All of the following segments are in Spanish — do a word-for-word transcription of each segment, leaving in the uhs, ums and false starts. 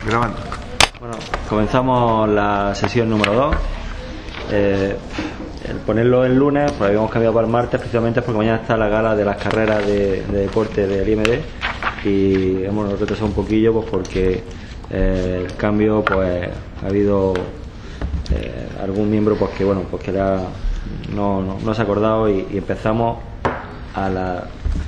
Grabando. Bueno, comenzamos la sesión número dos. Eh, el ponerlo el lunes, pues habíamos cambiado para el martes precisamente porque mañana está la gala de las carreras de, de deporte del I M D y hemos retrasado un poquillo pues porque eh, el cambio, pues ha habido eh, algún miembro pues que bueno pues que era, no, no, no se ha acordado y, y empezamos a las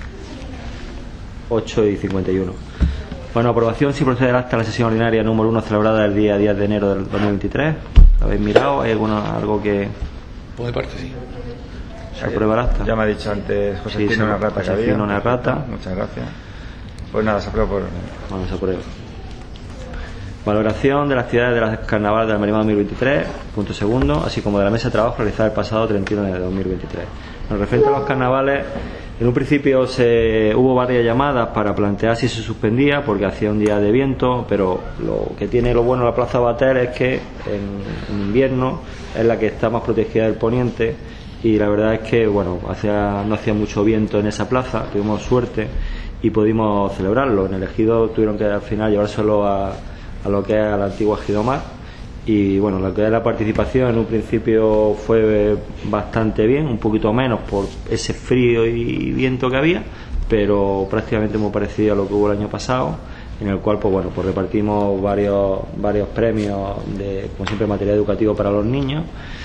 ocho y cincuenta y uno. Bueno, aprobación si procede hasta la sesión ordinaria número uno celebrada el día diez de enero del dos mil veintitrés. ¿Lo habéis mirado? ¿Hay alguno, algo que...? Por mi parte, sí. ¿Se aprueba el acta? Ya me ha dicho antes José Pino, sí, una rata que había. una rata. Muchas gracias. Pues nada, se aprueba por... Bueno, se aprueba. Valoración de las actividades de las carnavales de la Marimá dos mil veintitrés, punto segundo, así como de la mesa de trabajo realizada el pasado treinta y uno de dos mil veintitrés. En referente a los carnavales, en un principio se hubo varias llamadas para plantear si se suspendía porque hacía un día de viento, pero lo que tiene lo bueno la Plaza Bater es que en, en invierno es la que está más protegida del poniente y la verdad es que bueno hacía, no hacía mucho viento en esa plaza, tuvimos suerte y pudimos celebrarlo. En el ejido tuvieron que al final llevárselo a, a lo que es a la antigua Ejidomar. Y bueno, lo que es la participación en un principio fue bastante bien, un poquito menos por ese frío y viento que había, pero prácticamente muy parecido a lo que hubo el año pasado, en el cual pues bueno, pues repartimos varios varios premios de, como siempre, material educativo para los niños.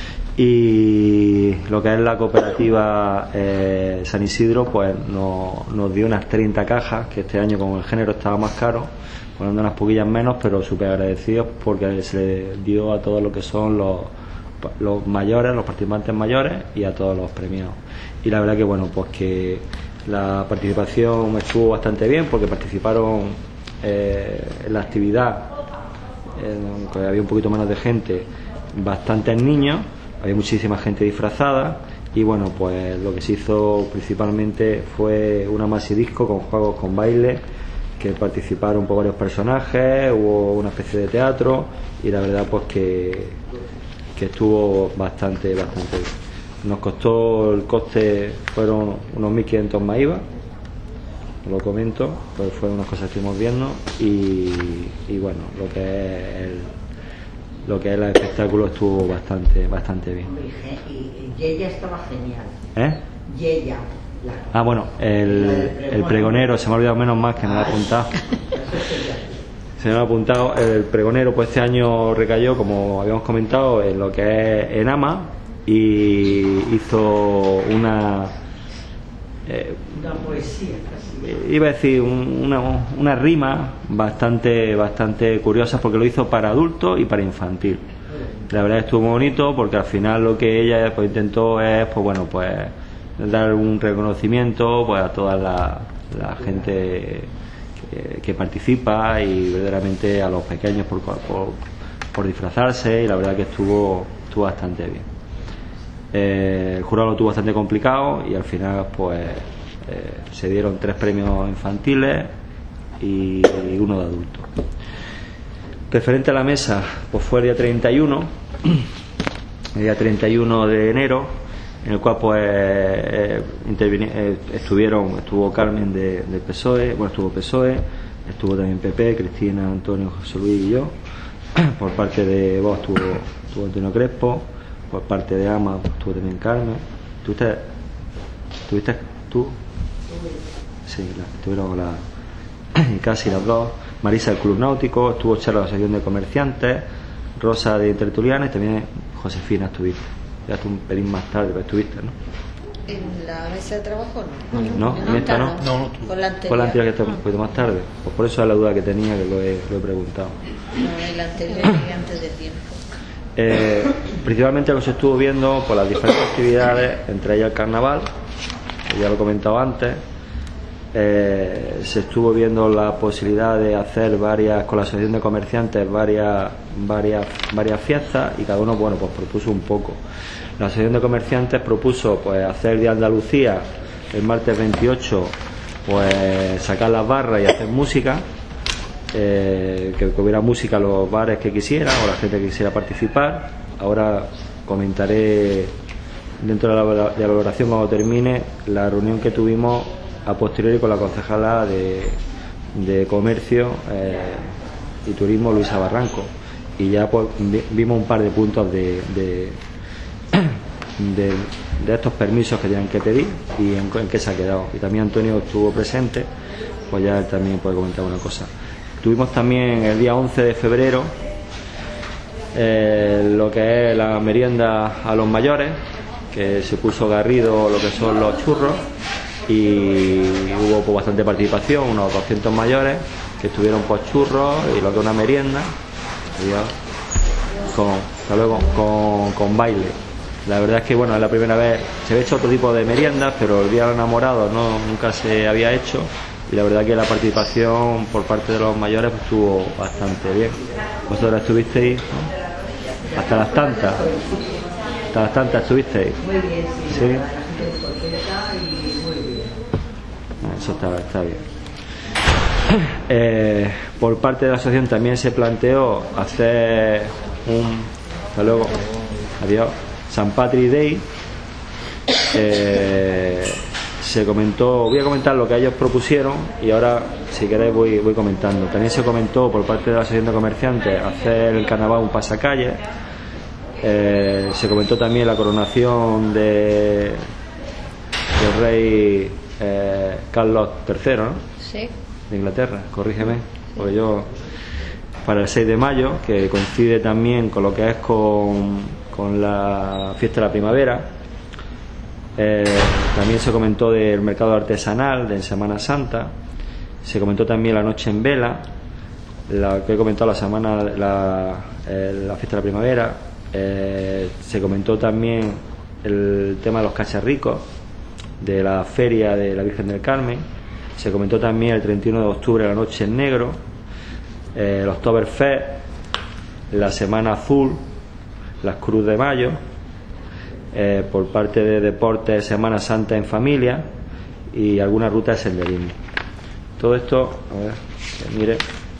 Y lo que es la cooperativa eh, San Isidro pues nos, nos dio unas treinta cajas, que este año como el género estaba más caro, poniendo unas poquillas menos, pero súper agradecidos porque se le dio a todos lo que son los, los mayores, los participantes mayores y a todos los premiados. Y la verdad que bueno, pues que la participación estuvo bastante bien porque participaron eh, en la actividad, eh, aunque había un poquito menos de gente, bastantes niños, había muchísima gente disfrazada y bueno, pues lo que se hizo principalmente fue una maxidisco con juegos con baile, que participaron por varios personajes, hubo una especie de teatro y la verdad pues que, que estuvo bastante, bastante bien. Nos costó, el coste fueron unos mil quinientos más I V A, lo comento, pues fueron unas cosas que estuvimos viendo y, y bueno, lo que es el, lo que es el espectáculo estuvo bastante, bastante bien. Y Yeya estaba genial. ¿Eh? Yeya. Ah, bueno, el, el pregonero, se me ha olvidado menos más que me lo ha apuntado. Se me ha apuntado, el pregonero pues este año recayó, como habíamos comentado, en lo que es Enama y hizo una... Eh, una poesía casi. Iba a decir un, una, una rima bastante, bastante curiosa porque lo hizo para adultos y para infantil. La verdad estuvo muy bonito porque al final lo que ella pues intentó es, pues bueno, pues... dar un reconocimiento pues a toda la, la gente que, que participa y verdaderamente a los pequeños por, por, por disfrazarse y la verdad que estuvo, estuvo bastante bien. Eh, el jurado lo tuvo bastante complicado y al final pues eh, se dieron tres premios infantiles y, y uno de adultos. Referente a la mesa, pues fue el día treinta y uno, el día treinta y uno de enero, en el cual pues eh, eh, estuvieron estuvo Carmen de, del P S O E, bueno estuvo P S O E, estuvo también P P, Cristina, Antonio, José Luis y yo. Por parte de vos estuvo, estuvo Antonio Crespo, por parte de Ama estuvo también Carmen. ¿Tuviste, ¿tuviste tú? Sí, la, estuvieron la, casi las dos. Marisa del Club Náutico, estuvo Chela de la Asociación de Comerciantes, Rosa de Tertuliana y también Josefina estuviste. Ya tú un pelín más tarde, pero estuviste, ¿no? ¿En la mesa de trabajo no? No, en esta no. No, no, Con la anterior. Con la anterior que está un poquito más tarde. Pues por eso es la duda que tenía, que lo he, lo he preguntado. No, en la anterior y antes de tiempo. Eh, principalmente lo que se estuvo viendo por las diferentes actividades, entre ellas el carnaval, que ya lo he comentado antes. Eh, se estuvo viendo la posibilidad de hacer varias, con la asociación de comerciantes, varias, varias, varias fiestas y cada uno, bueno, pues propuso un poco. La asociación de comerciantes propuso pues hacer el Día de Andalucía el martes veintiocho, pues sacar las barras y hacer música, eh, que, que hubiera música en los bares que quisieran o la gente que quisiera participar. Ahora comentaré dentro de la, de la valoración cuando termine la reunión que tuvimos a posteriori con la concejala de, de comercio, eh, y Turismo Luisa Barranco, y ya pues vimos un par de puntos de de, de, de estos permisos que tienen que pedir y en, en qué se ha quedado. Y también Antonio estuvo presente, pues ya él también puede comentar una cosa. Tuvimos también el día once de febrero eh, lo que es la merienda a los mayores, que se puso Garrido lo que son los churros, y hubo pues bastante participación, unos doscientos mayores que estuvieron por churros y lo que es una merienda con, hasta luego, con, con baile. La verdad es que bueno, es la primera vez, se había hecho otro tipo de meriendas, pero el día de los enamorados no, nunca se había hecho, y la verdad que la participación por parte de los mayores pues, estuvo bastante bien. Vosotros estuvisteis, ¿no? Hasta las tantas, hasta las tantas estuvisteis. Muy bien, sí. ¿Sí? La gente contenta y muy bien. Eso está, está bien. Eh, por parte de la asociación también se planteó hacer un, hasta luego, adiós, San Patrick Day. Eh, se comentó, voy a comentar lo que ellos propusieron y ahora si queréis voy, voy comentando. También se comentó por parte de la asociación de comerciantes hacer el carnaval un pasacalle. Eh, se comentó también la coronación de del rey eh, Carlos tercero, ¿no? Sí. De Inglaterra, corrígeme, porque yo para el seis de mayo, que coincide también con lo que es con, con la fiesta de la primavera. Eh, también se comentó del mercado artesanal de Semana Santa, se comentó también la noche en vela, la que he comentado la semana la, eh, la fiesta de la primavera. Eh, se comentó también el tema de los cacharricos de la feria de la Virgen del Carmen. Se comentó también el treinta y uno de octubre la noche en negro, eh, el Oktoberfest, la Semana Azul, las Cruz de Mayo, eh, por parte de deportes Semana Santa en familia y alguna ruta de senderismo. Todo esto, a ver, que mire.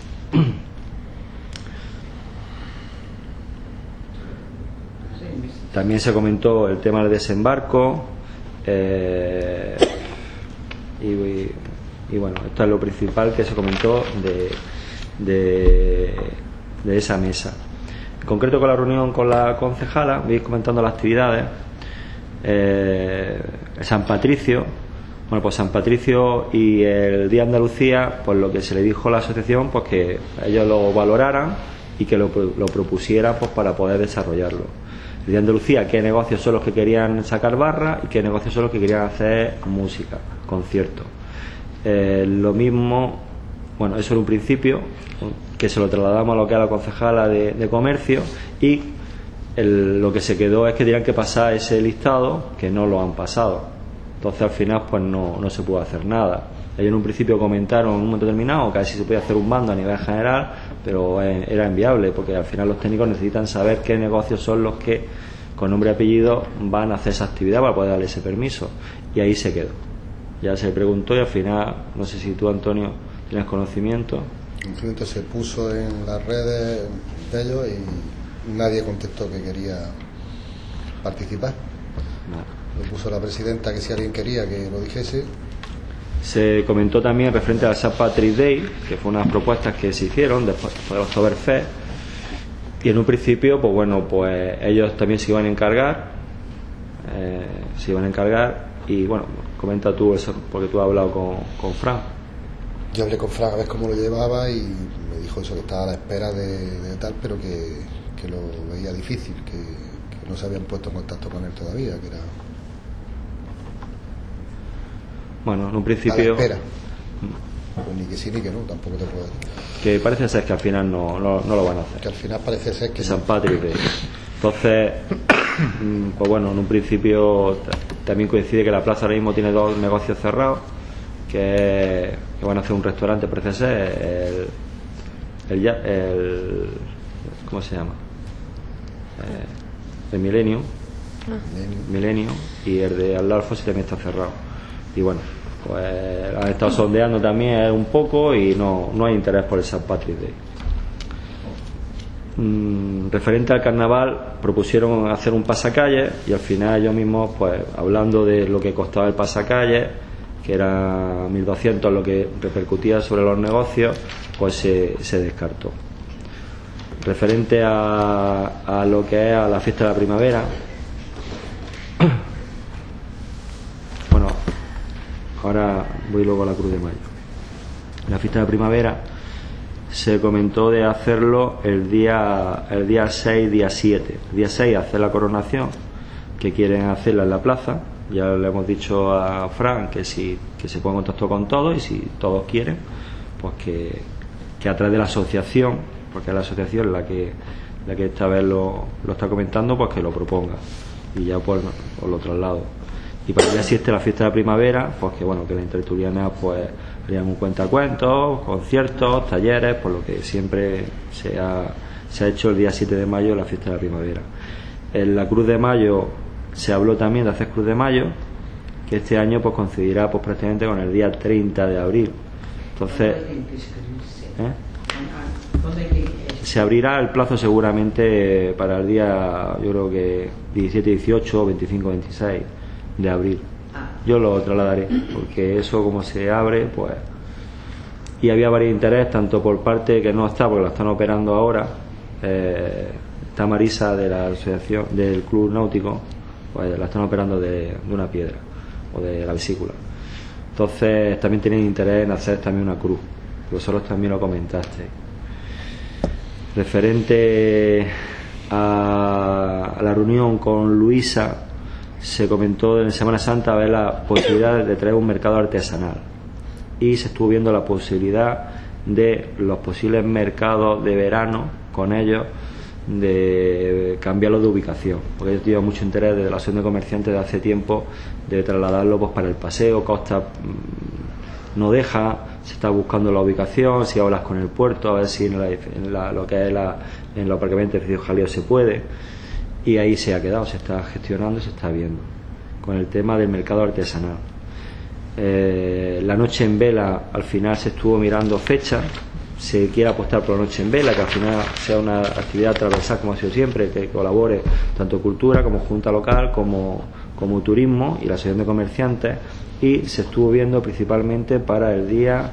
También se comentó el tema del desembarco, eh, y, y bueno, esto es lo principal que se comentó de, de, de esa mesa. En concreto con la reunión con la concejala, voy comentando las actividades. eh, San Patricio, bueno pues San Patricio y el Día de Andalucía, pues lo que se le dijo a la asociación, pues que ellos lo valoraran y que lo, lo propusieran pues para poder desarrollarlo. El Día de Andalucía, qué negocios son los que querían sacar barra y qué negocios son los que querían hacer música, conciertos. Eh, lo mismo, bueno, eso en un principio, que se lo trasladamos a lo que es la concejala de, de comercio, y el, lo que se quedó es que tenían que pasar ese listado, que no lo han pasado. Entonces al final pues no, no se pudo hacer nada. Ellos en un principio comentaron en un momento determinado que si se podía hacer un bando a nivel general, pero era inviable, porque al final los técnicos necesitan saber qué negocios son los que con nombre y apellido van a hacer esa actividad para poder darle ese permiso, y ahí se quedó. Ya se preguntó y al final, no sé si tú, Antonio, tienes conocimiento. El conocimiento se puso en las redes de ellos y nadie contestó que quería participar. No. Lo puso la presidenta, que si alguien quería que lo dijese. Se comentó también referente al Saint Patrick Day, que fue unas propuestas que se hicieron después del Oktoberfest, y en un principio pues bueno, pues ellos también se iban a encargar eh, se iban a encargar y bueno, comenta tú eso, porque tú has hablado con, con Fran. Yo hablé con Fran a ver cómo lo llevaba y me dijo eso, que estaba a la espera de, de tal, pero que, que lo veía difícil, que, que no se habían puesto en contacto con él todavía, que era... Bueno, en un principio... espera. Pues ni que sí ni que no, tampoco te puedo decir. Que parece ser que al final no, no, no lo van a hacer. Que al final parece ser que... San Patrick Day. Entonces, pues bueno, en un principio también coincide que la plaza ahora mismo tiene dos negocios cerrados, que, que van a hacer un restaurante, parece ser, el, el, el ¿cómo se llama? Eh, el Millennium. Millennium. Millennium, y el de al lado Alfonso también está cerrado. Y bueno, pues han estado sondeando también un poco y no, no hay interés por el San Patrick Day. Mm, referente al carnaval, propusieron hacer un pasacalle y al final ellos mismos, pues hablando de lo que costaba el pasacalle, que era mil doscientos lo que repercutía sobre los negocios, pues se, se descartó. referente a, a lo que es a la fiesta de la primavera. Bueno, ahora voy luego a la Cruz de Mayo. La fiesta de la primavera se comentó de hacerlo el día el día seis, día siete. El día seis hacer la coronación, que quieren hacerla en la plaza. Ya le hemos dicho a Fran que si que se ponga en contacto con todos, y si todos quieren, pues que, que a través de la asociación, porque es la asociación la que la que esta vez lo, lo está comentando, pues que lo proponga y ya pues os lo traslado. Y para el día siete, la fiesta de la primavera, pues que bueno, que las intertertulianas pues harían un cuentacuentos, conciertos, talleres, por lo que siempre se ha, se ha hecho el día siete de mayo la fiesta de la primavera. En la Cruz de Mayo se habló también de hacer Cruz de Mayo, que este año pues coincidirá pues prácticamente con el día treinta de abril. Entonces, ¿eh? se abrirá el plazo seguramente para el día, yo creo que diecisiete, dieciocho, veinticinco, veintiséis de abril. Yo lo trasladaré, porque eso como se abre, pues... Y había varios intereses, tanto por parte que no está, porque la están operando ahora, eh, está Marisa de la asociación, del Club Náutico, pues la están operando de, de una piedra, o de la vesícula. Entonces también tienen interés en hacer también una cruz. Vosotros también lo comentasteis. Referente a, a la reunión con Luisa, se comentó en Semana Santa ver la posibilidad de traer un mercado artesanal, y se estuvo viendo la posibilidad de los posibles mercados de verano con ellos, de cambiarlo de ubicación, porque ellos tienen mucho interés desde la asociación de comerciantes de hace tiempo de trasladarlo pues para el paseo. Costa mmm, no deja, se está buscando la ubicación, si hablas con el puerto a ver si en, la, en la, lo que es la, en los aparcamientos de Jalío se puede, y ahí se ha quedado, se está gestionando, se está viendo con el tema del mercado artesanal. Eh, la noche en vela, al final se estuvo mirando fechas, se quiere apostar por la noche en vela, que al final sea una actividad transversal como ha sido siempre, que colabore tanto cultura como junta local como, como turismo y la asociación de comerciantes, y se estuvo viendo principalmente para el día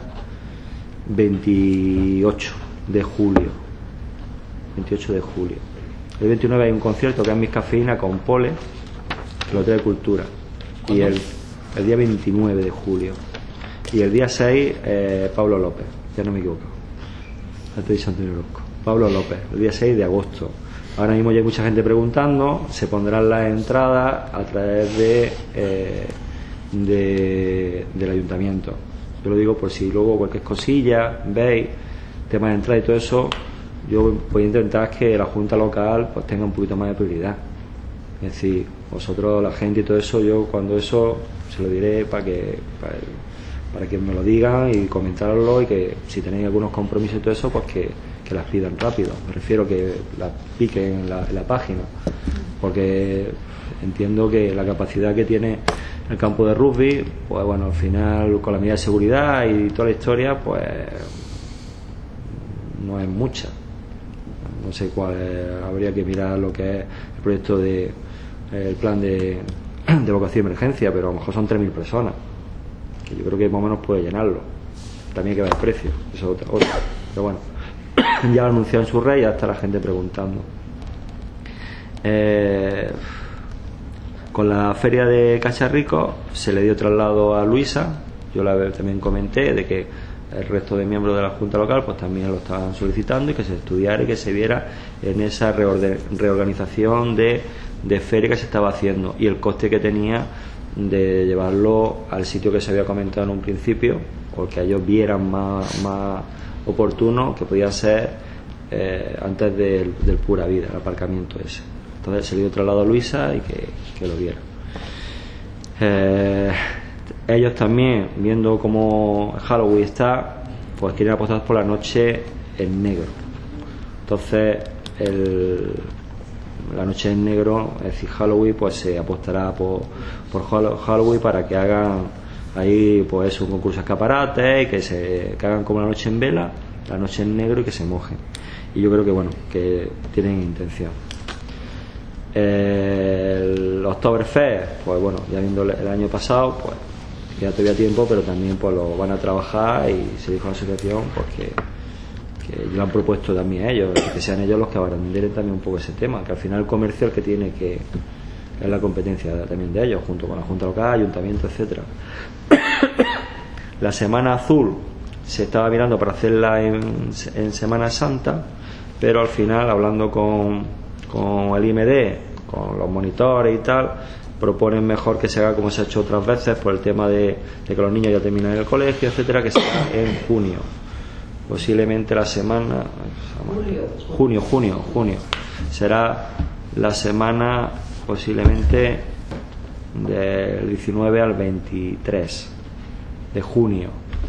veintiocho de julio. veintiocho de julio. El veintinueve hay un concierto que es Mis Cafeína con Pole, que lo trae Cultura, y el, el día veintinueve de julio, y el día seis eh, Pablo López, ya no me equivoco, antes de Antonio Orozco, Pablo López, el día seis de agosto. Ahora mismo ya hay mucha gente preguntando, se pondrán las entradas a través de, eh, de del ayuntamiento. Yo lo digo por si luego cualquier cosilla veis, tema de entrada y todo eso. Yo voy a intentar que la junta local pues tenga un poquito más de prioridad, es decir, vosotros, la gente y todo eso, yo cuando eso se lo diré para que para, para que me lo digan y comentarlo, y que si tenéis algunos compromisos y todo eso, pues que, que las pidan rápido. Me refiero que las piquen en la, en la página, porque entiendo que la capacidad que tiene el campo de rugby, pues bueno, al final con la medida de seguridad y toda la historia, pues no es mucha. No sé cuál es, habría que mirar lo que es el proyecto de el plan de, de evacuación de emergencia, pero a lo mejor son tres mil personas, que yo creo que más o menos puede llenarlo. También hay que ver el precio, eso es otra, otra. Pero bueno, ya lo anunciado en su red y ya está la gente preguntando. Eh, con la feria de Cacharrico se le dio traslado a Luisa. Yo la también comenté de que el resto de miembros de la Junta Local pues también lo estaban solicitando, y que se estudiara y que se viera en esa reorganización de, de feria que se estaba haciendo, y el coste que tenía de llevarlo al sitio que se había comentado en un principio, o que ellos vieran más, más oportuno, que podía ser eh, antes del, del Pura Vida, el aparcamiento ese. Entonces se le dio traslado a Luisa y que, que lo viera. Eh, ellos también, viendo cómo Halloween está, pues quieren apostar por la noche en negro. Entonces el, la noche en negro, es decir, Halloween, pues se apostará por, por Halloween para que hagan ahí pues un concurso de escaparates, y que se que hagan como la noche en vela, la noche en negro, y que se mojen. Y yo creo que bueno, que tienen intención. El Oktoberfest, pues bueno, ya viendo el año pasado, pues queda todavía tiempo, pero también pues lo van a trabajar, y se dijo a la asociación pues que, que lo han propuesto también ellos, que sean ellos los que abanderen también un poco ese tema, que al final el comercio es el que tiene que, es la competencia también de ellos, junto con la Junta Local, Ayuntamiento, etcétera. La Semana Azul se estaba mirando para hacerla en, en Semana Santa, pero al final, hablando con, con el I M D, con los monitores y tal, proponen mejor que se haga como se ha hecho otras veces, por el tema de, de que los niños ya terminan el colegio, etcétera, que sea en junio, posiblemente la semana Julio. junio, junio, junio será la semana posiblemente del diecinueve al veintitrés de junio.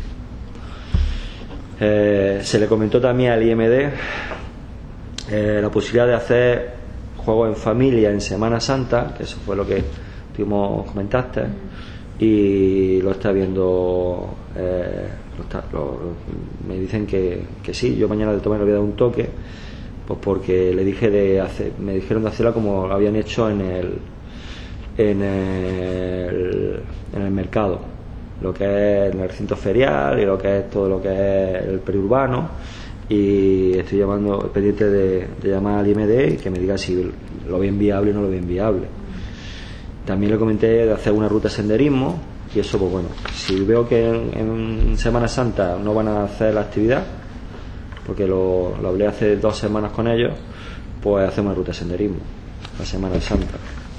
Eh, se le comentó también al I M D eh, la posibilidad de hacer juegos en familia en Semana Santa, que eso fue lo que tuvimos comentaste, y lo está viendo, eh, lo está, lo, me dicen que, que sí. Yo mañana de tomar le voy a dar un toque, pues porque le dije de hacer, me dijeron de hacerla como lo habían hecho en el en el, en el mercado, lo que es en el recinto ferial y lo que es todo lo que es el periurbano, y estoy llamando pendiente de, de llamar al I M D y que me diga si lo ven viable o no lo ven viable. También le comenté de hacer una ruta de senderismo, y eso, pues bueno, si veo que en, en Semana Santa no van a hacer la actividad, porque lo, lo hablé hace dos semanas con ellos, pues hacemos una ruta de senderismo la Semana Santa.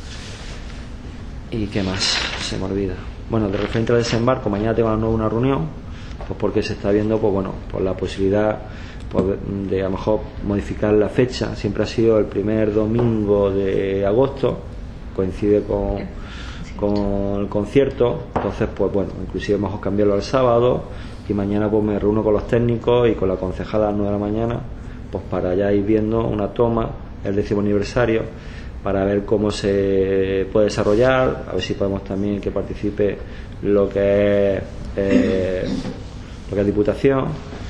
¿Y qué más? Se me olvida. Bueno, de referente al desembarco, mañana tengo una reunión, pues porque se está viendo, pues bueno, pues la posibilidad, pues, de a lo mejor modificar la fecha. Siempre ha sido el primer domingo de agosto, coincide con, con el concierto, entonces pues bueno, inclusive mejor cambiarlo al sábado, y mañana pues me reúno con los técnicos y con la concejala a las nueve de la mañana, pues para ya ir viendo una toma, el décimo aniversario, para ver cómo se puede desarrollar, a ver si podemos también que participe lo que es eh, lo que es Diputación,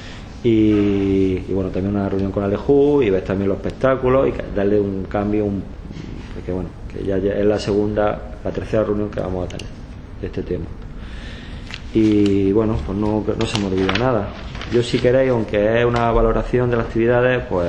y, y bueno, también una reunión con Alejú y ver también los espectáculos y darle un cambio, un, porque bueno, que ya es la segunda, la tercera reunión que vamos a tener de este tema. Y bueno, pues no, no se me olvida nada. Yo, si queréis, aunque es una valoración de las actividades, pues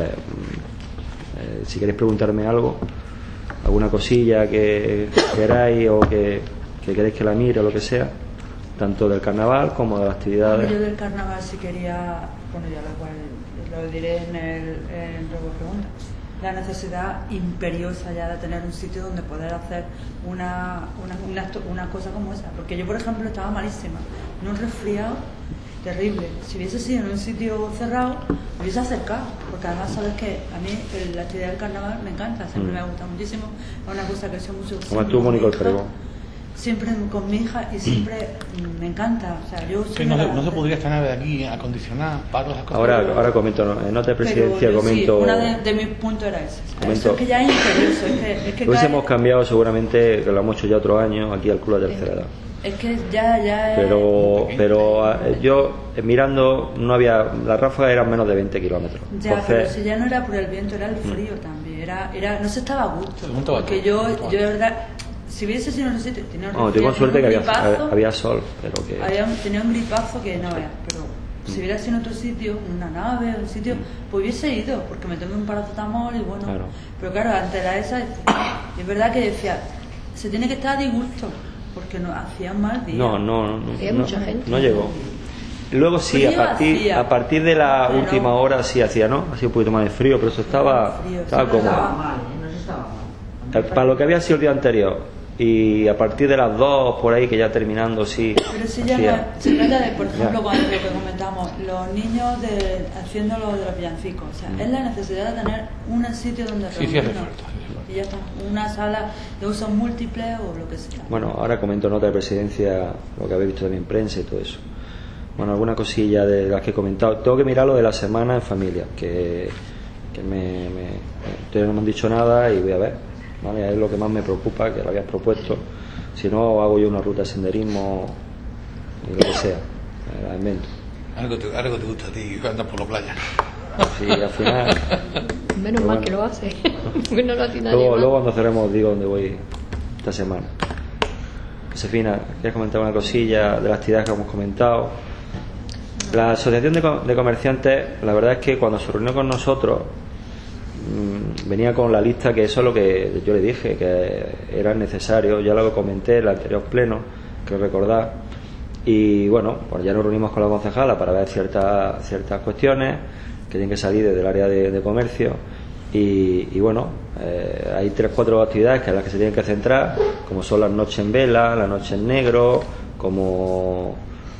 eh, si queréis preguntarme algo, alguna cosilla que queráis o que, que queréis que la mire o lo que sea, tanto del carnaval como de las actividades. Yo del carnaval sí quería, bueno, ya lo, cual, lo diré en el en luego pregunta, la necesidad imperiosa ya de tener un sitio donde poder hacer una, una, una, una cosa como esa, porque yo, por ejemplo, estaba malísima, en un resfriado terrible. Si hubiese sido en un sitio cerrado, me hubiese acercado, porque además sabes que a mí la actividad del carnaval me encanta, siempre mm. me gusta muchísimo, es una cosa que he hecho mucho. Como tú, Mónica, el pregón. Siempre con mi hija y siempre me encanta. O sea, yo sí, no, se, no se podría estar de aquí acondicionar para las cosas. Ahora, ahora comento, ¿no? En nota de presidencia comento. Sí, uno de, de mis puntos era ese. Comento, es que ya es imperioso. Es que, es que pues cae... hemos cambiado seguramente, que lo hemos hecho ya otro año, aquí al Club de Tercera Edad. Es que ya, ya es... Pero, pero yo mirando, no había, la ráfaga eran menos de veinte kilómetros. Ya, entonces, pero si ya no era por el viento, era el frío mm. también. Era, era, no se estaba a gusto. Porque yo, yo de verdad, si hubiese sido en un sitio, tenía un, no, tengo tenía suerte un que había, gripazo, había sol, pero que... Había, tenía un gripazo que no veas, pero mm. si hubiera sido en otro sitio, una nave, un sitio, pues hubiese ido, porque me tomé un paracetamol y bueno. Claro. Pero claro, ante la esa, es verdad que decía, se tiene que estar a disgusto. Porque no hacían mal día. No, no, no. Había no, mucha gente. No llegó. Luego sí, a partir, hacía. a partir de la pero última hora sí hacía, ¿no? Hacía un poquito más de frío, pero eso estaba, frío, estaba cómodo. Estaba mal, no se estaba mal. Para lo que había sido el día anterior. Y a partir de las dos, por ahí, que ya terminando, sí. Pero si ya no, se trata de, por ejemplo, cuando lo que comentamos, los niños de, haciendo lo de los villancicos. O sea, mm. es la necesidad de tener un sitio donde sí, sí, hace falta. Y ya está, una sala de uso múltiple o lo que sea. Bueno, ahora comento nota de presidencia, lo que habéis visto también en prensa y todo eso. Bueno, alguna cosilla de las que he comentado. Tengo que mirar lo de la semana en familia, que, que me, me, ustedes no me han dicho nada y voy a ver. ¿Vale? Es lo que más me preocupa, que lo habías propuesto. Si no, hago yo una ruta de senderismo y lo que sea. La invento. Algo te, algo te gusta a ti, andas por la playa. Sí, al final. Menos mal bueno, que lo hace. Porque no lo tiene luego, luego cuando cerremos digo dónde voy esta semana. Josefina, ¿quieres comentar una cosilla de las actividades que hemos comentado? La asociación de, co de comerciantes, la verdad es que cuando se reunió con nosotros mmm, venía con la lista, que eso es lo que yo le dije que era necesario, ya lo comenté en el anterior pleno, que recordar. Y bueno, pues ya nos reunimos con la concejala para ver ciertas ciertas cuestiones que tienen que salir desde el área de, de comercio. Y, y bueno, eh, hay tres cuatro actividades que en las que se tienen que centrar, como son las noches en vela, la noche en negro, como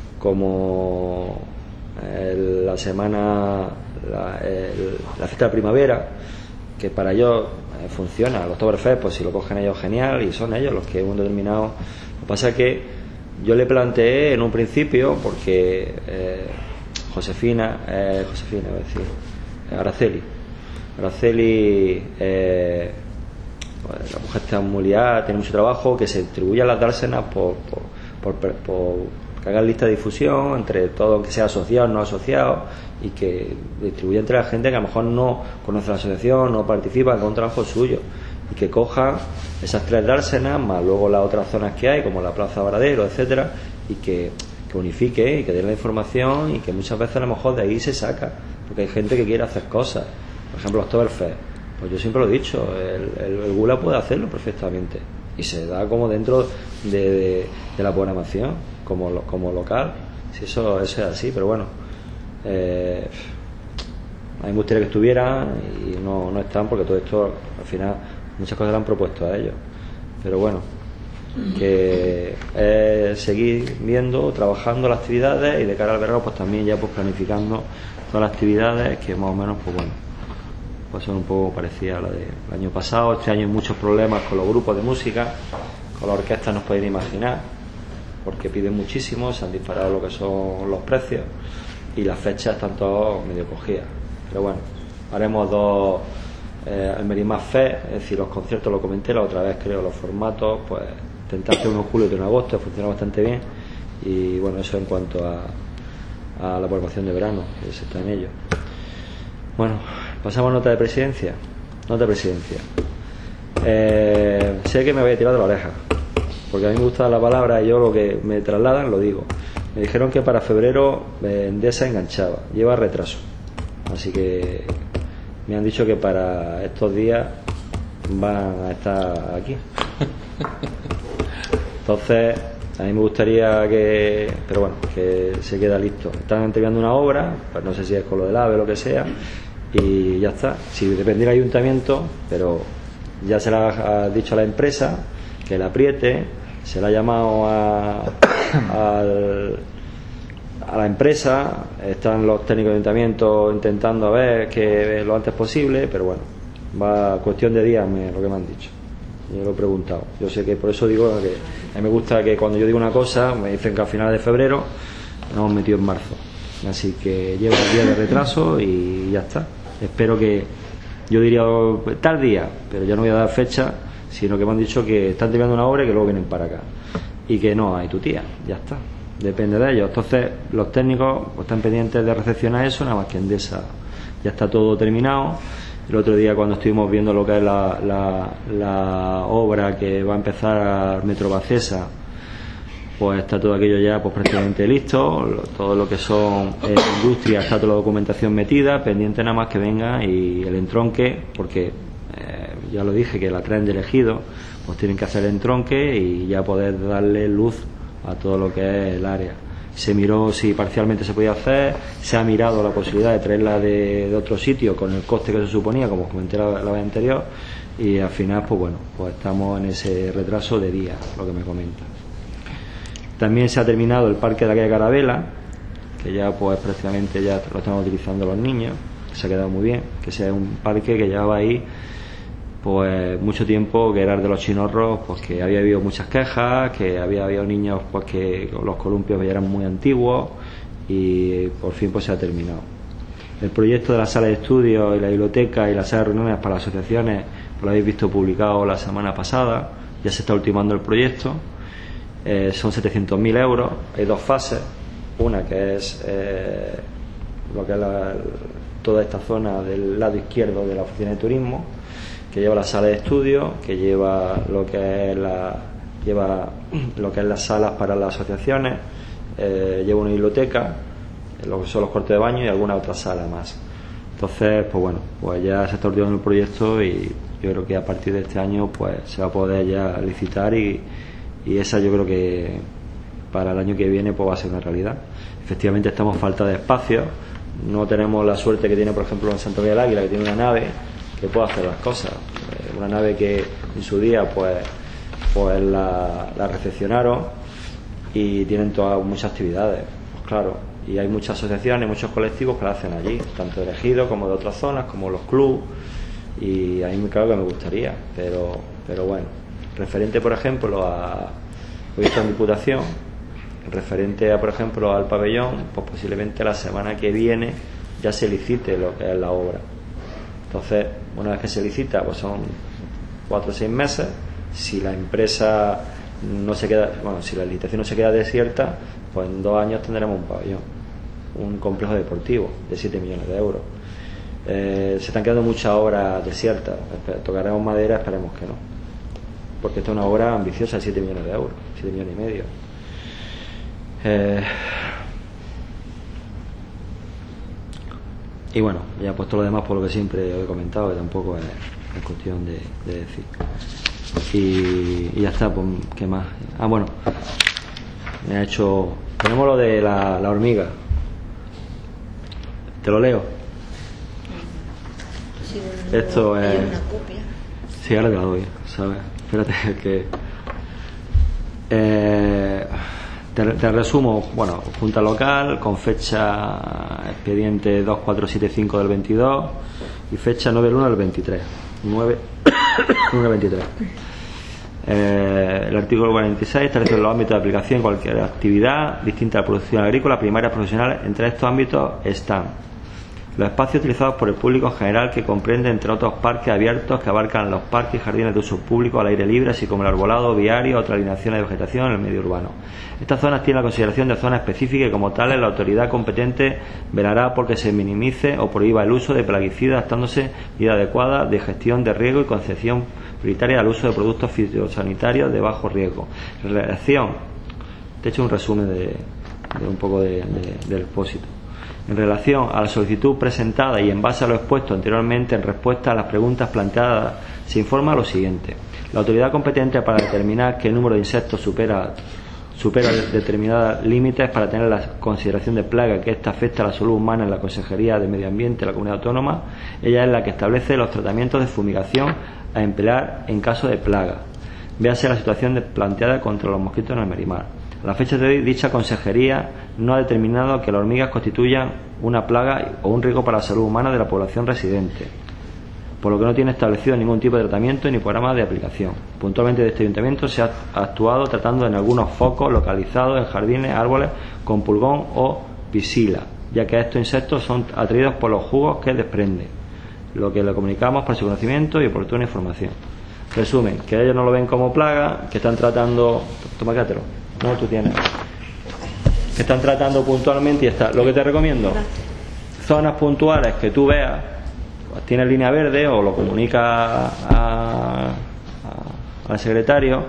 como el, la semana la, el, la fiesta de primavera, que para ellos eh, funciona. El Oktoberfest, pues si lo cogen ellos, genial, y son ellos los que hemos determinado. Lo que pasa es que yo le planteé en un principio, porque eh, Josefina eh, Josefina iba a decir Araceli Araceli eh, pues la mujer está muy liada, tiene mucho trabajo, que se distribuyan las dársenas por, por, por, por que hagan lista de difusión entre todo, que sea asociado, no asociado, y que distribuya entre la gente que a lo mejor no conoce la asociación, no participa, con un trabajo suyo, y que cojan esas tres dársenas más luego las otras zonas que hay, como la Plaza Varadero, etcétera, y que, que unifique y que den la información, y que muchas veces a lo mejor de ahí se saca, porque hay gente que quiere hacer cosas. Por ejemplo, Oktoberfest, pues yo siempre lo he dicho, el, el, el Gula puede hacerlo perfectamente y se da como dentro de, de, de la programación, como, como local, si eso, eso es así, pero bueno, eh, a mí me gustaría que estuvieran y no, no están, porque todo esto al final muchas cosas le han propuesto a ellos, pero bueno, que es seguir viendo, trabajando las actividades, y de cara al verano pues también ya pues planificando todas las actividades que más o menos pues bueno, pues son un poco parecidas a la del año pasado. Este año hay muchos problemas con los grupos de música, con la orquesta, nos podéis imaginar, porque piden muchísimo, se han disparado lo que son los precios y las fechas están todas medio cogidas, pero bueno, haremos dos eh, el Merimás Fest, es decir, los conciertos, lo comenté la otra vez, creo, los formatos, pues intentar hacer uno en julio y otro en agosto, funciona bastante bien, y bueno, eso en cuanto a, a la programación de verano, que se está en ello. Bueno, pasamos a nota de presidencia. Nota de presidencia. Eh, sé que me voy a tirar de la oreja, porque a mí me gusta la palabra y yo lo que me trasladan lo digo. Me dijeron que para febrero eh, Endesa enganchaba, lleva retraso, así que me han dicho que para estos días van a estar aquí. Entonces a mí me gustaría que, pero bueno, que se queda listo. Están terminando una obra, pues no sé si es con lo del AVE o lo que sea, y ya está. Si depende del ayuntamiento, pero ya se le ha dicho a la empresa que la apriete, se le ha llamado a, a, a la empresa, están los técnicos de ayuntamiento intentando a ver que lo antes posible, pero bueno, va cuestión de días, me, lo que me han dicho. Yo lo he preguntado. Yo sé que por eso digo que a mí me gusta que cuando yo digo una cosa me dicen que a finales de febrero nos hemos metido en marzo, así que lleva un día de retraso y ya está. Espero que, yo diría tal día, pero yo no voy a dar fecha, sino que me han dicho que están terminando una obra y que luego vienen para acá, y que no hay tu tía, ya está, depende de ellos. Entonces los técnicos pues, están pendientes de recepcionar eso, nada más que Endesa ya está todo terminado. El otro día, cuando estuvimos viendo lo que es la, la, la obra que va a empezar al Metro Bacesa, pues está todo aquello ya pues prácticamente listo, todo lo que son eh, industrias, está toda la documentación metida, pendiente nada más que venga y el entronque, porque eh, ya lo dije que la traen de elegido, pues tienen que hacer el entronque y ya poder darle luz a todo lo que es el área. Se miró si parcialmente se podía hacer, se ha mirado la posibilidad de traerla de, de otro sitio con el coste que se suponía, como os comenté la, la vez anterior, y al final pues bueno, pues estamos en ese retraso de días, lo que me comenta. También se ha terminado el parque de la calle Carabela, que ya pues prácticamente ya lo están utilizando los niños, que se ha quedado muy bien, que sea un parque que llevaba ahí pues mucho tiempo, que era el de los chinorros, pues que había habido muchas quejas, que había habido niños pues que los columpios ya eran muy antiguos, y por fin pues se ha terminado. El proyecto de la sala de estudios y la biblioteca y la sala de reuniones para las asociaciones, pues lo habéis visto publicado la semana pasada, ya se está ultimando el proyecto. Eh, son setecientos mil euros, hay dos fases, una que es eh, lo que es la, toda esta zona del lado izquierdo de la oficina de turismo, que lleva la sala de estudio, que lleva lo que es la lleva lo que es las salas para las asociaciones, eh, lleva una biblioteca, lo que son los cuartos de baño y alguna otra sala más. Entonces, pues bueno, pues ya se está ultimando el proyecto y yo creo que a partir de este año pues se va a poder ya licitar y, y esa yo creo que para el año que viene pues va a ser una realidad. Efectivamente estamos falta de espacio, no tenemos la suerte que tiene por ejemplo en Santa María del Águila, que tiene una nave que puede hacer las cosas, una nave que en su día pues, pues la, la recepcionaron y tienen todas muchas actividades, pues claro, y hay muchas asociaciones, muchos colectivos que la hacen allí, tanto de Ejido como de otras zonas, como los clubes, y a mí claro que me gustaría, pero, pero bueno, referente por ejemplo a proyectos de Diputación, referente a por ejemplo al pabellón, pues posiblemente la semana que viene ya se licite lo que es la obra. Entonces, una vez que se licita, pues son cuatro o seis meses. Si la empresa no se queda, bueno, si la licitación no se queda desierta, pues en dos años tendremos un pabellón, un complejo deportivo de siete millones de euros. Eh, se están quedando muchas obras desiertas. Tocaremos madera, esperemos que no, porque esta es una obra ambiciosa de siete millones de euros, siete millones y medio. Eh, y bueno, ya puesto lo demás por lo que siempre he comentado, que tampoco es, es cuestión de, de decir. Y, y ya está, pues, ¿qué más? Ah, bueno, me ha hecho. Tenemos lo de la, la hormiga. ¿Te lo leo? Sí, Esto hay es. una copia. Sí, ahora te la doy, ¿sabes? Espérate que. Eh. Te, te resumo, bueno, junta local con fecha expediente dos cuatro siete cinco del veintidós y fecha nueve uno del veintitrés. nueve uno del veintitrés. Eh, el artículo cuarenta y seis establece los ámbitos de aplicación cualquier actividad distinta a la producción agrícola, primaria, profesional. Entre estos ámbitos están los espacios utilizados por el público en general, que comprende entre otros parques abiertos que abarcan los parques y jardines de uso público al aire libre, así como el arbolado, viario, otras alineaciones de vegetación en el medio urbano. Estas zonas tienen la consideración de zonas específicas y como tales la autoridad competente velará porque se minimice o prohíba el uso de plaguicidas, adaptándose medidas adecuadas de gestión de riesgo y concepción prioritaria al uso de productos fitosanitarios de bajo riesgo. En relación, te he hecho un resumen de, de un poco de, de, del expósito. En relación a la solicitud presentada y en base a lo expuesto anteriormente en respuesta a las preguntas planteadas, se informa lo siguiente. La autoridad competente para determinar que el número de insectos supera, supera determinados límites para tener la consideración de plaga que ésta afecta a la salud humana en la Consejería de Medio Ambiente de la Comunidad Autónoma, ella es la que establece los tratamientos de fumigación a emplear en caso de plaga. Véase la situación de, planteada contra los mosquitos en Almerimar. A la fecha de hoy, dicha consejería no ha determinado que las hormigas constituyan una plaga o un riesgo para la salud humana de la población residente, por lo que no tiene establecido ningún tipo de tratamiento ni programa de aplicación. Puntualmente, de este ayuntamiento se ha actuado tratando en algunos focos localizados en jardines, árboles con pulgón o piscila, ya que estos insectos son atraídos por los jugos que desprenden, lo que le comunicamos para su conocimiento y oportuna información. Resumen, que ellos no lo ven como plaga, que están tratando. Toma cátero. No, tú tienes. Que están tratando puntualmente y está. Lo que te recomiendo, zonas puntuales que tú veas, pues tienes línea verde o lo comunica a, a, al secretario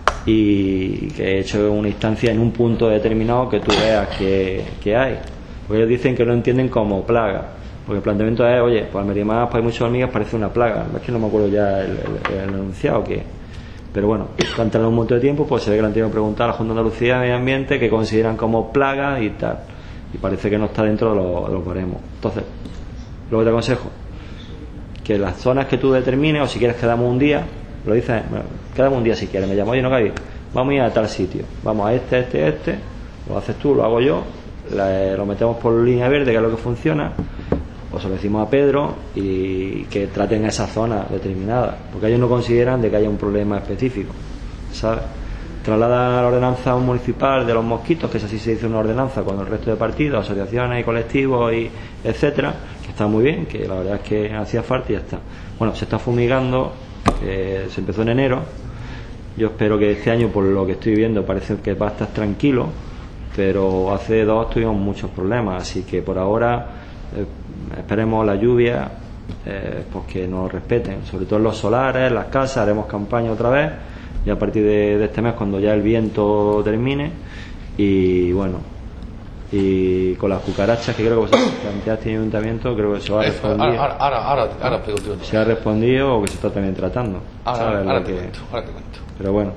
y que he hecho una instancia en un punto determinado que tú veas que, que hay. Porque ellos dicen que no entienden como plaga. Porque el planteamiento es, oye, pues Almerimar, pues hay muchas hormigas, parece una plaga. Es que no me acuerdo ya el, el, el enunciado que. Pero bueno, han tardado un montón de tiempo, pues se ve que le han tenido que preguntar a la Junta de Andalucía de Medio Ambiente que consideran como plaga y tal. Y parece que no está dentro de los, de los baremos. Entonces, lo que te aconsejo, que las zonas que tú determines, o si quieres quedamos un día, lo dices, bueno, quedamos un día si quieres, me llamo, oye, no caí, vamos a ir a tal sitio, vamos a este, este, este, lo haces tú, lo hago yo, la, lo metemos por línea verde, que es lo que funciona. O se lo decimos a Pedro y que traten esa zona determinada, porque ellos no consideran de que haya un problema específico, ¿sabes? Traslada la ordenanza municipal de los mosquitos, que es así se dice una ordenanza con el resto de partidos, asociaciones y colectivos y etcétera, que está muy bien, que la verdad es que hacía falta y ya está. Bueno, se está fumigando, eh, se empezó en enero. Yo espero que este año, por lo que estoy viendo, parece que va a estar tranquilo, pero hace dos tuvimos muchos problemas, así que por ahora eh, esperemos la lluvia, eh, pues que nos respeten, sobre todo en los solares, las casas. Haremos campaña otra vez y a partir de, de este mes, cuando ya el viento termine, y bueno, y con las cucarachas que creo que vosotros planteaste en el ayuntamiento, creo que se va a responder. Ahora, ahora, ahora, ahora te digo, se ha respondido o que se está también tratando. Ahora, ¿sabes? ahora Lo te que- cuento, ahora te cuento. Pero bueno,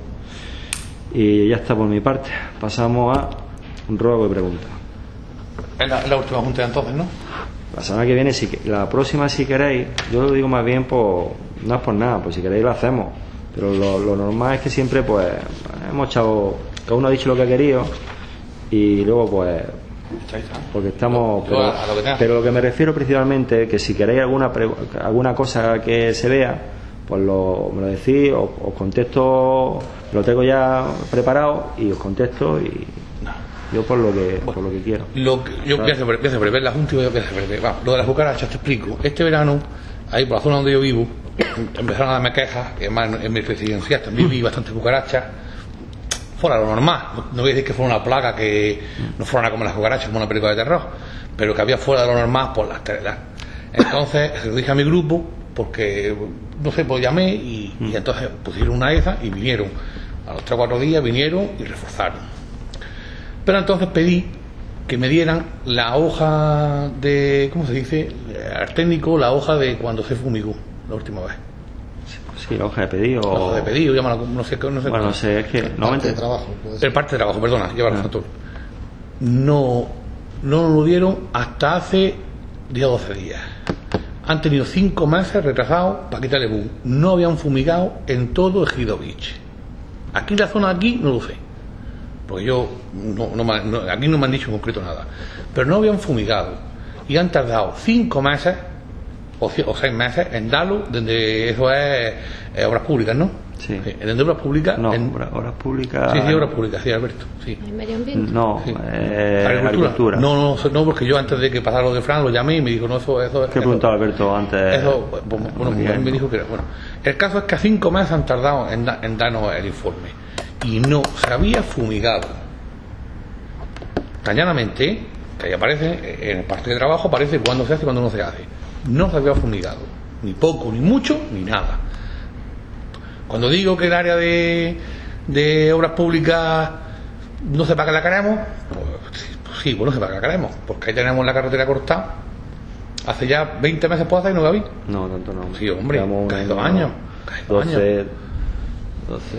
y ya está por mi parte. Pasamos a un ruego y pregunta. Es la, es la última junta de entonces, ¿no? La semana que viene, si, que- la próxima si queréis, yo lo digo más bien por, no es por nada, pues si queréis lo hacemos, pero lo, lo normal es que siempre pues hemos echado, cada uno ha dicho lo que ha querido y luego pues Está ahí, está. porque estamos Yo pero, a- a lo que tengas. pero lo que me refiero principalmente es que si queréis alguna pre- alguna cosa que se vea, pues lo, me lo decís, os, os contesto, lo tengo ya preparado y os contesto y yo por lo que por lo que quiero. Lo que, yo voy a hacer, voy a hacer breve la junta y voy a hacer breve. Vamos, lo de las cucarachas te explico. Este verano, ahí por la zona donde yo vivo, empezaron a darme quejas, que además en mi residencial también vi bastantes cucarachas, fuera lo normal. No, no voy a decir que fuera una plaga, que no fueran a comer las cucarachas como una película de terror, pero que había fuera de lo normal por las telas. Entonces se lo dije a mi grupo, porque no sé, pues llamé y, y entonces pusieron una de esas y vinieron. A los tres o cuatro días vinieron y reforzaron. Pero entonces pedí que me dieran la hoja de, ¿cómo se dice? Al técnico, la hoja de cuando se fumigó la última vez. Sí, la hoja de pedido. La hoja de pedido, llámala, no sé, no sé. Bueno, no sé, es que Parte normalmente de trabajo, puede El ser. parte de trabajo, perdona, lleva Ah. razón tú. No, no nos lo dieron hasta hace diez o doce días. Han tenido cinco meses retrasados para quitarle boom. No habían fumigado en todo Ejido Beach. Aquí en la zona de aquí no lo sé. Porque yo, no, no me- no- aquí no me han dicho en concreto nada. Pero no habían fumigado. Y han tardado cinco meses o, ci- o seis meses en darlo, donde eso es eh, obras públicas, ¿no? Sí. Eh, En obras públicas. no, en- obras, obras públicas. Sí, sí, obras públicas, sí, Alberto. Sí. ¿El medio ambiente? No, Sí. eh, agricultura. No, no, no, porque yo antes de que pasara lo de Fran lo llamé y me dijo, no, eso, eso, ¿Qué eso, preguntaba Alberto antes? eso, pues, bueno, Bien. me dijo que era, bueno, el caso es que a cinco meses han tardado en, da- en darnos el informe y no se había fumigado. Tan llanamente, que ahí aparece, en el parte de trabajo aparece cuándo se hace y cuándo no se hace. No se había fumigado, ni poco, ni mucho, ni nada. Cuando digo que el área de, de obras públicas no sé para qué la queremos, pues, sí, pues sí, pues no sé para qué la queremos, porque ahí tenemos la carretera cortada. Hace ya veinte meses puedo hacer y no la vi. No, tanto no. Sí, hombre, Llevamos casi un dos año, años, casi dos doce, años. doce,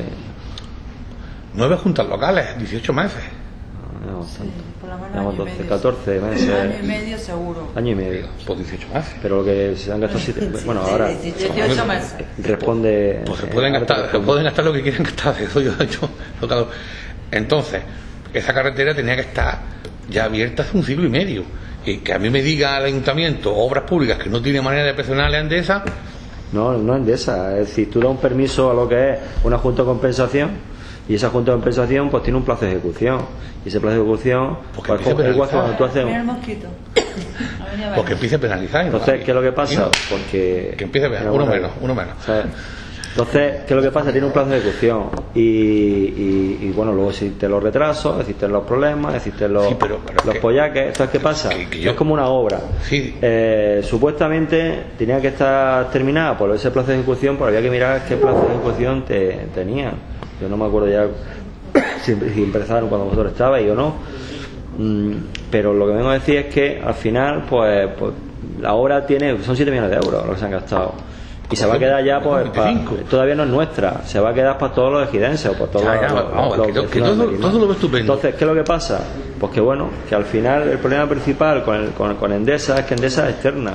Nueve juntas locales, dieciocho meses. no, Sí, tanto. por lo menos Llevamos año y doce, medio. catorce meses. Año y medio seguro. Año y medio. Pues dieciocho meses. Pero lo que se han gastado siete. Bueno, ahora dieciocho meses. responde. Pues se eh, pueden ahora te gastar, se responde. pueden gastar lo que quieran gastar, eso yo he hecho. lo que- Entonces, esa carretera tenía que estar ya abierta hace un siglo y medio. Y que a mí me diga el ayuntamiento, obras públicas, que no tiene manera de presionarle a Endesa, No, no es de esa. Es decir, tú das un permiso a lo que es una junta de compensación y esa junta de compensación pues tiene un plazo de ejecución. Y ese plazo de ejecución Porque pues, empieza a es igual que penalizar. cuando tú haces Mira el un... mosquito. Ha venido a ver. porque empiece a penalizar. y no Entonces, da. ¿qué es lo que Y pasa? no. Porque... Que empiece a penalizar, uno menos, uno menos. ¿Sabes? Entonces, ¿qué es lo que pasa? Tiene un plazo de ejecución y, y, y, bueno, luego existen los retrasos, existen los problemas, existen los, Sí, pero- pero los que- pollaques. Entonces, ¿qué pasa? que- que yo- es como una obra. Sí. Eh, supuestamente tenía que estar terminada por ese plazo de ejecución, pero había que mirar qué plazo de ejecución te, tenía. Yo no me acuerdo ya si, si empezaron cuando vosotros estabais o no. Mm, pero lo que vengo a decir es que al final, pues, pues la obra tiene, son siete millones de euros lo que se han gastado. Y se va a quedar ya, pues, pa- veinticinco. todavía no es nuestra, se va a quedar para todos los ejidenses o para todos Ya, los, ya, los- vamos, los que- que vecinos todo- de Merino. todo lo veo estupendo. Entonces, ¿qué es lo que pasa? Pues que bueno, que al final el problema principal con, el, con, con Endesa es que Endesa es externa.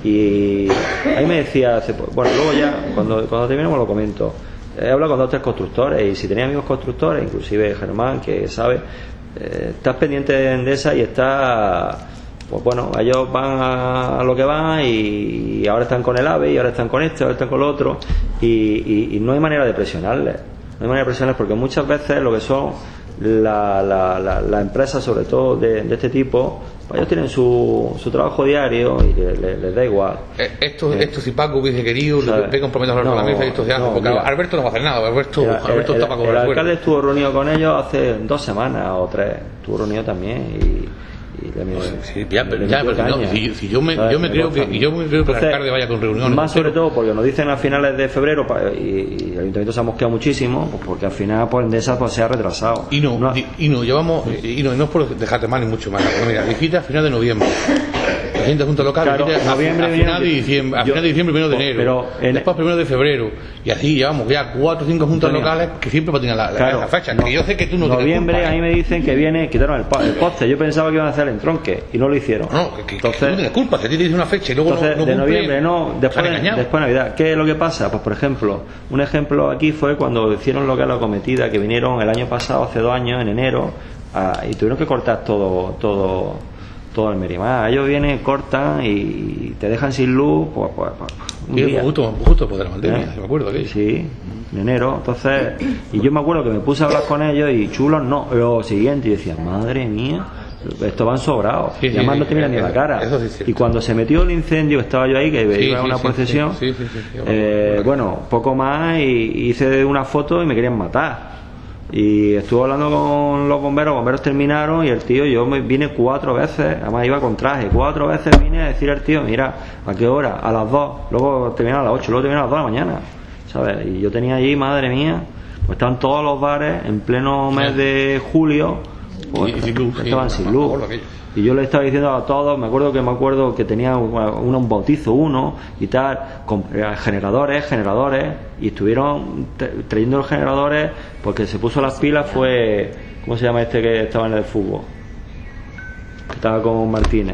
Y ahí me decía, hace po- bueno, luego ya, cuando, cuando terminemos lo comento. He hablado con dos o tres constructores y si tenía amigos constructores, inclusive Germán, que sabe, eh, estás pendiente de Endesa y está, pues bueno, ellos van a, a lo que van y, y ahora están con el AVE y ahora están con este, ahora están con lo otro y, y, y no hay manera de presionarles. No hay manera de presionarles porque muchas veces lo que son la, la, la, las empresas, sobre todo de, de este tipo, pues ellos tienen su, su trabajo diario y les, les- les da igual. Eh, Esto, Eh. esto si Paco hubiese querido, ¿Sabes? le pega un prometo a hablar con No, la mesa y esto se hace, no, porque mira. Alberto no va a hacer nada, Alberto, Mira, Alberto el, está para el cobrar alcalde sueldo. estuvo reunido con ellos hace dos semanas o tres, estuvo reunido también y le, No, sí, sí, ya, le pero, ya, metió pero no, caña. si, si yo me, ¿Sabes? yo me Me creo que, consta. yo me creo que el Entonces, alcalde vaya con reuniones. más sobre pero- todo porque nos dicen a finales de febrero pa- y, y el ayuntamiento se ha mosqueado muchísimo, pues porque al final pues Endesa pues se ha retrasado. Y no, No- y, y no, llevamos, y no, y no es por dejarte mal ni mucho más. Bueno, mira, visita a final de noviembre. La gente junta local, Claro, visita a, noviembre, a final de vinieron- diciembre, a yo- final de diciembre, primero de pues, enero. pero en- después primero de febrero. Y así llevamos ya cuatro o cinco juntas Antonio, locales que siempre patinan la, la, Claro, la fecha. no- que yo sé que tú no tienes noviembre culpa, a ¿eh? mí me dicen que viene, quitaron el, po- el poste. Yo pensaba que iban a hacer el entronque y no lo hicieron. No, que, que, que tú no Entonces, tienes culpa. Si a ti te dice una fecha y luego entonces no, no de cumple, noviembre no, te después, han engañado. después de Navidad. ¿Qué es lo que pasa? Pues por ejemplo, un ejemplo aquí fue cuando hicieron lo que es la cometida, que vinieron el año pasado, hace dos años, en enero, a- y tuvieron que cortar todo, todo, todo el Merimá. Ellos vienen, cortan y te dejan sin luz, pues, pues, pues, un Sí, día. justo, justo después de la pandemia, ¿Eh? me acuerdo que Sí, en enero. Entonces, y yo me acuerdo que me puse a hablar con ellos y chulos no. Lo siguiente, y decía, madre mía, estos van sobrados. Sí, y sí, además sí, no te miran eh, ni la cara. eso sí es cierto. Y cuando se metió el incendio, estaba yo ahí, que Sí, iba a sí, una sí, procesión, sí, sí, sí, sí, eh, sí. bueno, poco más, y hice una foto y me querían matar. Y estuve hablando con los bomberos, los bomberos terminaron y el tío, yo me vine cuatro veces, además iba con traje, cuatro veces vine a decir al tío, mira, ¿a qué hora? A las dos, luego terminaron a las ocho, luego terminaron a las dos de la mañana, ¿sabes? Y yo tenía allí, madre mía, pues estaban todos los bares en pleno mes de julio, pues, Y- y sin luz, sí, estaban me sin acuerdo luz. aquello. Y yo le estaba diciendo a todos, me acuerdo que me acuerdo que tenía un, un bautizo uno y tal, con eh, generadores, generadores, y estuvieron tra- trayendo los generadores porque se puso las pilas, fue, ¿cómo se llama este que estaba en el fútbol? Que estaba con Martínez.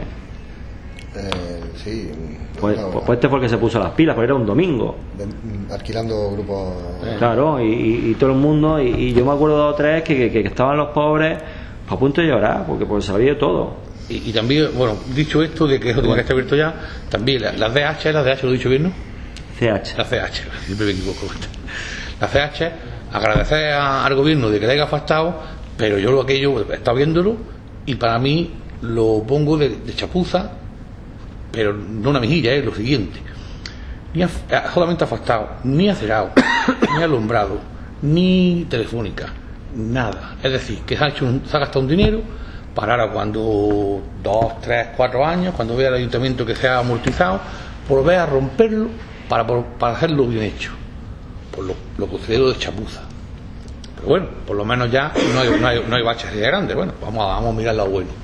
Eh, sí, Pues, claro, pues este fue el que se puso las pilas, porque era un domingo. ven- alquilando grupos. Claro, y, y- y todo el mundo, y, y yo me acuerdo de dos o tres que, que, que estaban los pobres a punto de llorar, porque pues sabía todo. Y, y también, bueno, dicho esto de que eso tenía que estar abierto ya, también la- las D H, las D H, ¿lo he dicho bien, no? C H. La C H, siempre me equivoco. La C H, agradecer a- al gobierno de que le haya afectado, pero yo lo aquello he estado viéndolo y para mí lo pongo de, de chapuza, pero no una mejilla, es lo siguiente. Ni ha, ha- solamente afectado, ni acerado, ni alumbrado, ni telefónica, nada. Es decir, que se ha, hecho un- se ha gastado un dinero para ahora cuando dos, tres, cuatro años, cuando vea el ayuntamiento que se ha amortizado, volver a romperlo para, por- para hacerlo bien hecho. Por lo, lo considero de chapuza. Pero bueno, por lo menos ya no hay, no hay, no hay baches de grandes. Bueno, vamos a, vamos a mirar lo bueno.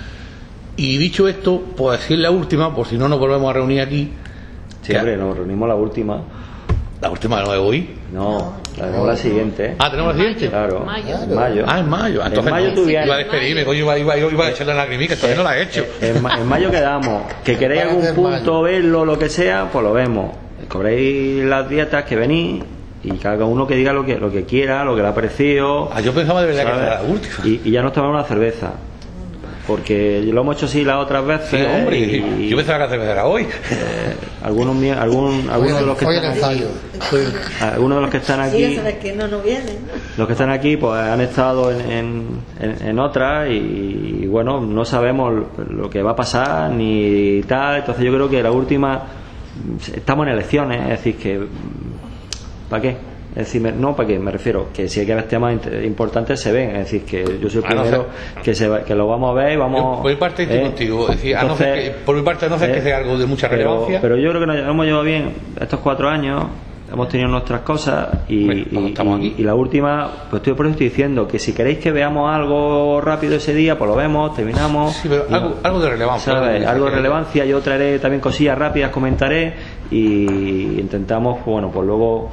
Y dicho esto, pues decir la última, por si no nos volvemos a reunir aquí. Sí, que- hombre, nos reunimos la última. La última no es hoy. No, la tenemos la siguiente. ¿eh? Ah, tenemos la siguiente. Claro, Mayo. en mayo. Ah, en mayo. Entonces, en mayo no, tú vienes. iba a despedirme, coño, iba, iba, iba, iba a echarle la lagrimica, todavía no la he hecho. En, ma- en mayo quedamos. Que queréis Va a algún ser punto mayo. verlo, lo que sea, pues lo vemos. Cobréis las dietas que venís y cada uno que diga lo que lo que quiera, lo que le ha parecido. Ah, yo pensaba de verdad que ¿sabes? era la última. Y, y ya nos tomamos una cerveza. Porque lo hemos hecho así las otras veces. Sí, hombre, y, yo pensaba que la cerveza era hoy. eh, algunos, mie- algún, algunos de los que Fue en están ensayo. aquí, algunos de los que están Sí, ya aquí, sabes que no nos vienen. los que están aquí pues han estado en, en, en- en otras y, y, bueno, no sabemos lo que va a pasar ni tal, entonces yo creo que la última, estamos en elecciones, es decir que ¿para qué? Es decir, me- no, ¿para qué? Me refiero que si hay que ver temas int- importantes se ven, es decir que yo soy el Ah, no, primero o sea, que, se, va- que lo vamos a ver y vamos Yo, por mi parte estoy ¿eh? contigo. Es decir, a no ser Entonces, que- por mi parte, a no ser que eh, sea algo de mucha pero- relevancia. Pero, yo creo que nos hemos llevado bien estos cuatro años, hemos tenido nuestras cosas y, Bueno, pues y- estamos y- aquí. y la última, pues estoy por eso estoy diciendo que si queréis que veamos algo rápido ese día, pues lo vemos, terminamos. Sí, pero y- algo, algo de relevancia. ¿sabes? de- Algo de relevancia, yo traeré también cosillas rápidas, comentaré y intentamos, pues, bueno, pues luego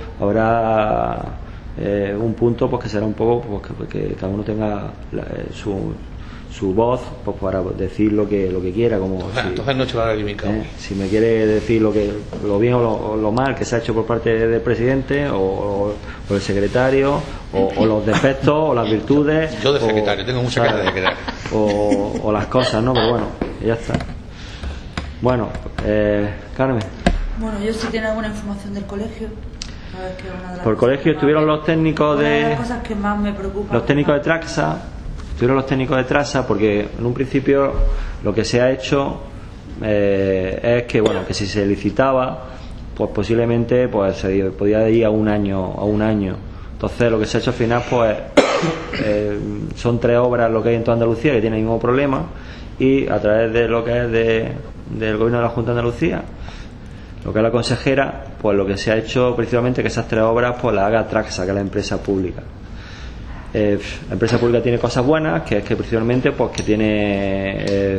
habrá eh, un punto pues que será un poco pues, que, que cada uno tenga la- eh, su, su voz pues para decir lo que lo que quiera, como Entonces, si, entonces no he hecho la lagrimica. eh, si me quiere decir lo que lo bien o lo, o lo mal que se ha hecho por parte del presidente o, o, o el secretario o, o los defectos o las virtudes. Yo de o- secretario, tengo mucha cara de secretario. o, o las cosas, ¿no? Pero bueno, ya está. Bueno, eh, Carmen, Bueno, yo si tiene alguna información del colegio. Sabes que una de las por cosas colegio que más estuvieron me- los técnicos una de de las cosas que más me preocupan. los técnicos de Traxa, estuvieron los técnicos de Traxa porque en un principio lo que se ha hecho eh, es que bueno que si se licitaba pues posiblemente pues se podía ir a un año a un año. Entonces lo que se ha hecho al final pues eh, son tres obras lo que hay en toda Andalucía que tienen el mismo problema y a través de lo que es de, del gobierno de la Junta de Andalucía, lo que es la consejera, pues lo que se ha hecho principalmente que esas tres obras pues las haga Traxa, que es la empresa pública. Eh, la empresa pública tiene cosas buenas, que es que principalmente pues que tiene eh,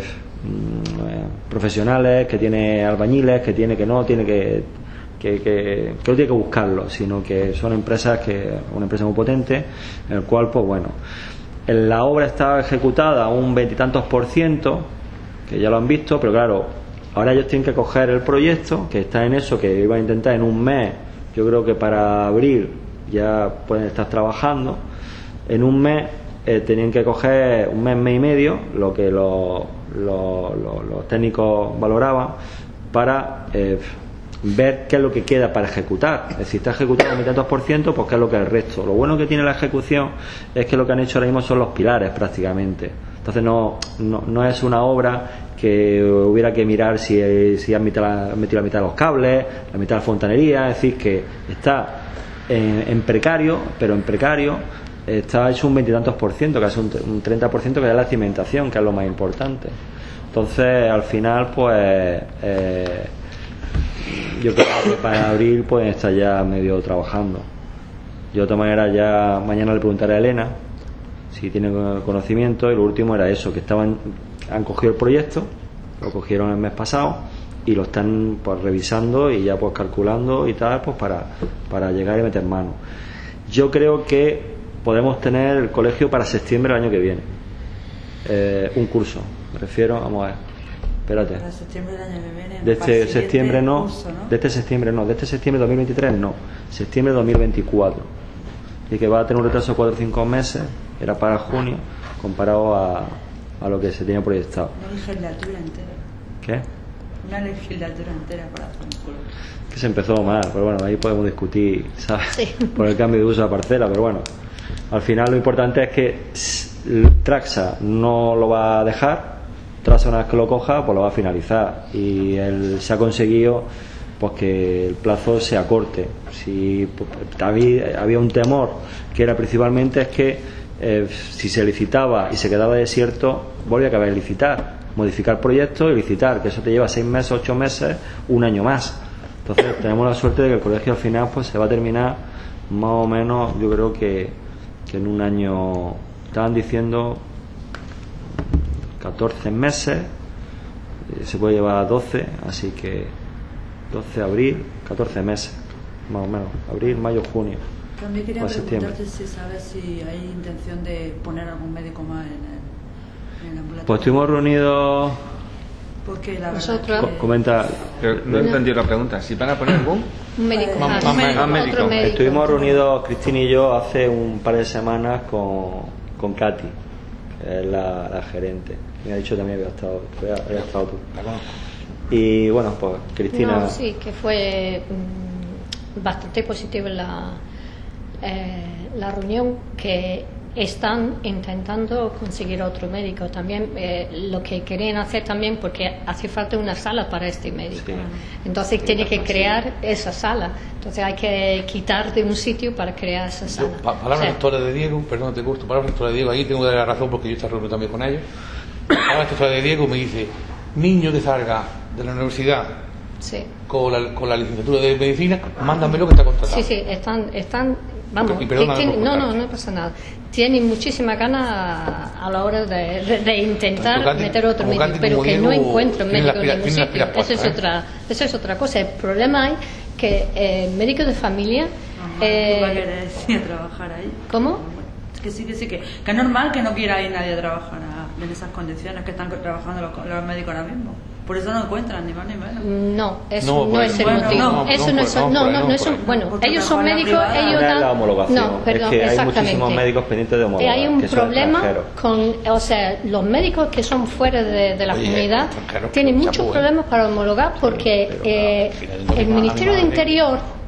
profesionales, que tiene albañiles, que tiene que no, tiene que que, que, que no tiene que buscarlo, sino que son empresas que una empresa muy potente, en el cual pues bueno, la obra está ejecutada a un veintitantos por ciento, que ya lo han visto, pero claro, ahora ellos tienen que coger el proyecto, que está en eso, que iban a intentar en un mes, yo creo que para abril ya pueden estar trabajando. En un mes eh, tenían que coger un mes, mes y medio, lo que los, los, los, los técnicos valoraban, para eh, ver qué es lo que queda para ejecutar. Es decir, está ejecutado un veintitantos por ciento, pues qué es lo que es el resto. Lo bueno que tiene la ejecución es que lo que han hecho ahora mismo son los pilares prácticamente. Entonces no, no, no es una obra que hubiera que mirar si, si han metido la, metido la mitad de los cables, la mitad de la fontanería. Es decir, que está en, en precario, pero en precario está hecho un veintitantos por ciento, que es un, un treinta por ciento que es la cimentación, que es lo más importante. Entonces, al final, pues eh, yo creo que para abril pueden estar ya medio trabajando. Yo de otra manera ya mañana le preguntaré a Elena si tiene conocimiento, y lo último era eso, que estaban han cogido el proyecto, lo cogieron el mes pasado y lo están pues revisando y ya pues calculando y tal, pues para, para llegar y meter mano. Yo creo que podemos tener el colegio para septiembre del año que viene, eh, un curso, me refiero, vamos a ver, espérate, para septiembre del año que viene, de para el este septiembre no, curso, ¿no? de este septiembre no, de este septiembre de dos mil veintitrés no, septiembre de dos mil veinticuatro, y que va a tener un retraso de cuatro o cinco meses, era para junio, comparado a, a lo que se tenía proyectado. Una legislatura entera. ¿Qué? Una legislatura entera para hacer un curso. Que se empezó mal, pero bueno, ahí podemos discutir, ¿sabes? Sí. Por el cambio de uso de la parcela, pero bueno, al final lo importante es que Traxa no lo va a dejar, Traxa una vez que lo coja, pues lo va a finalizar, y él se ha conseguido pues que el plazo se acorte. Si pues, había, había un temor, que era principalmente es que eh, si se licitaba y se quedaba desierto, volvía a acabar de licitar, modificar proyectos y licitar, que eso te lleva seis meses, ocho meses, un año más. Entonces tenemos la suerte de que el colegio al final pues se va a terminar más o menos, yo creo que, que en un año, estaban diciendo catorce meses, se puede llevar a doce, así que doce de abril, catorce meses más o menos, abril, mayo, junio. También quería o septiembre. preguntarte si sabes si hay intención de poner algún médico más en el, en el ambulatorio. Pues estuvimos reunidos. Porque la Nosotros- verdad Co- que- comenta. Pero no he entendido la pregunta. ¿Si van a poner algún? Un médico Más- más, más médico. otro Más médico. médico. Estuvimos reunidos Cristina y yo hace un par de semanas con, con Katy, que es la, la gerente. Me ha dicho que también había estado, había, había estado tú. La conozco. Y bueno, pues Cristina. No, sí, que fue mm, bastante positiva la, eh, la reunión, que están intentando conseguir otro médico también, eh, lo que querían hacer también, porque hace falta una sala para este médico. Sí. Entonces tiene que crear esa sala. Entonces hay que quitar de un sitio para crear esa Yo, sala. pa- palabras O sea, rectores de Diego, perdón, te gusto, palabras rectores de Diego, ahí tengo que dar la razón porque yo he estado reunido también con ellos. Palabras rectores de Diego me dice, niño que salga de la universidad sí. con la, con la licenciatura de medicina, mándamelo que está contratado. Sí, sí, están, están vamos, Y perdona que tienen- por no, no, cortarte. no pasa nada. Tienen muchísima ganas a, a la hora de, de- de intentar Tanto Katy- meter otro como médico, Katy pero como que no Diego encuentran tienen médico las en pilas- ningún tienen las sitio. pilas Esa es puestas, ¿eh? otra, esa es otra cosa. El problema es que eh, médicos de familia, Normal, eh, tú vas a querer ir a trabajar ahí. ¿cómo? Que sí, que sí, que, que es normal que no quiera ir nadie a trabajar a- en esas condiciones que están trabajando los, los médicos ahora mismo. Por eso no encuentran, ni más ni menos. No, eso No, no, por es el bueno, motivo. no, eso no, no, por- es, no, no, por ahí, no, no, no es por un- ahí. bueno, Porque ellos son trabajan en la médicos, privada. ellos Una es dan, la homologación. no, perdón, es que hay exactamente. muchísimos médicos pendientes de Y homologar. hay un que son problema extranjeros. con, o sea, los médicos que son fuera de, de la Oye, comunidad extranjeros, tienen pero muchos chapo, ¿eh? problemos para homologar, porque Pero, eh, al final no el te Ministerio de pagan, madre. Interior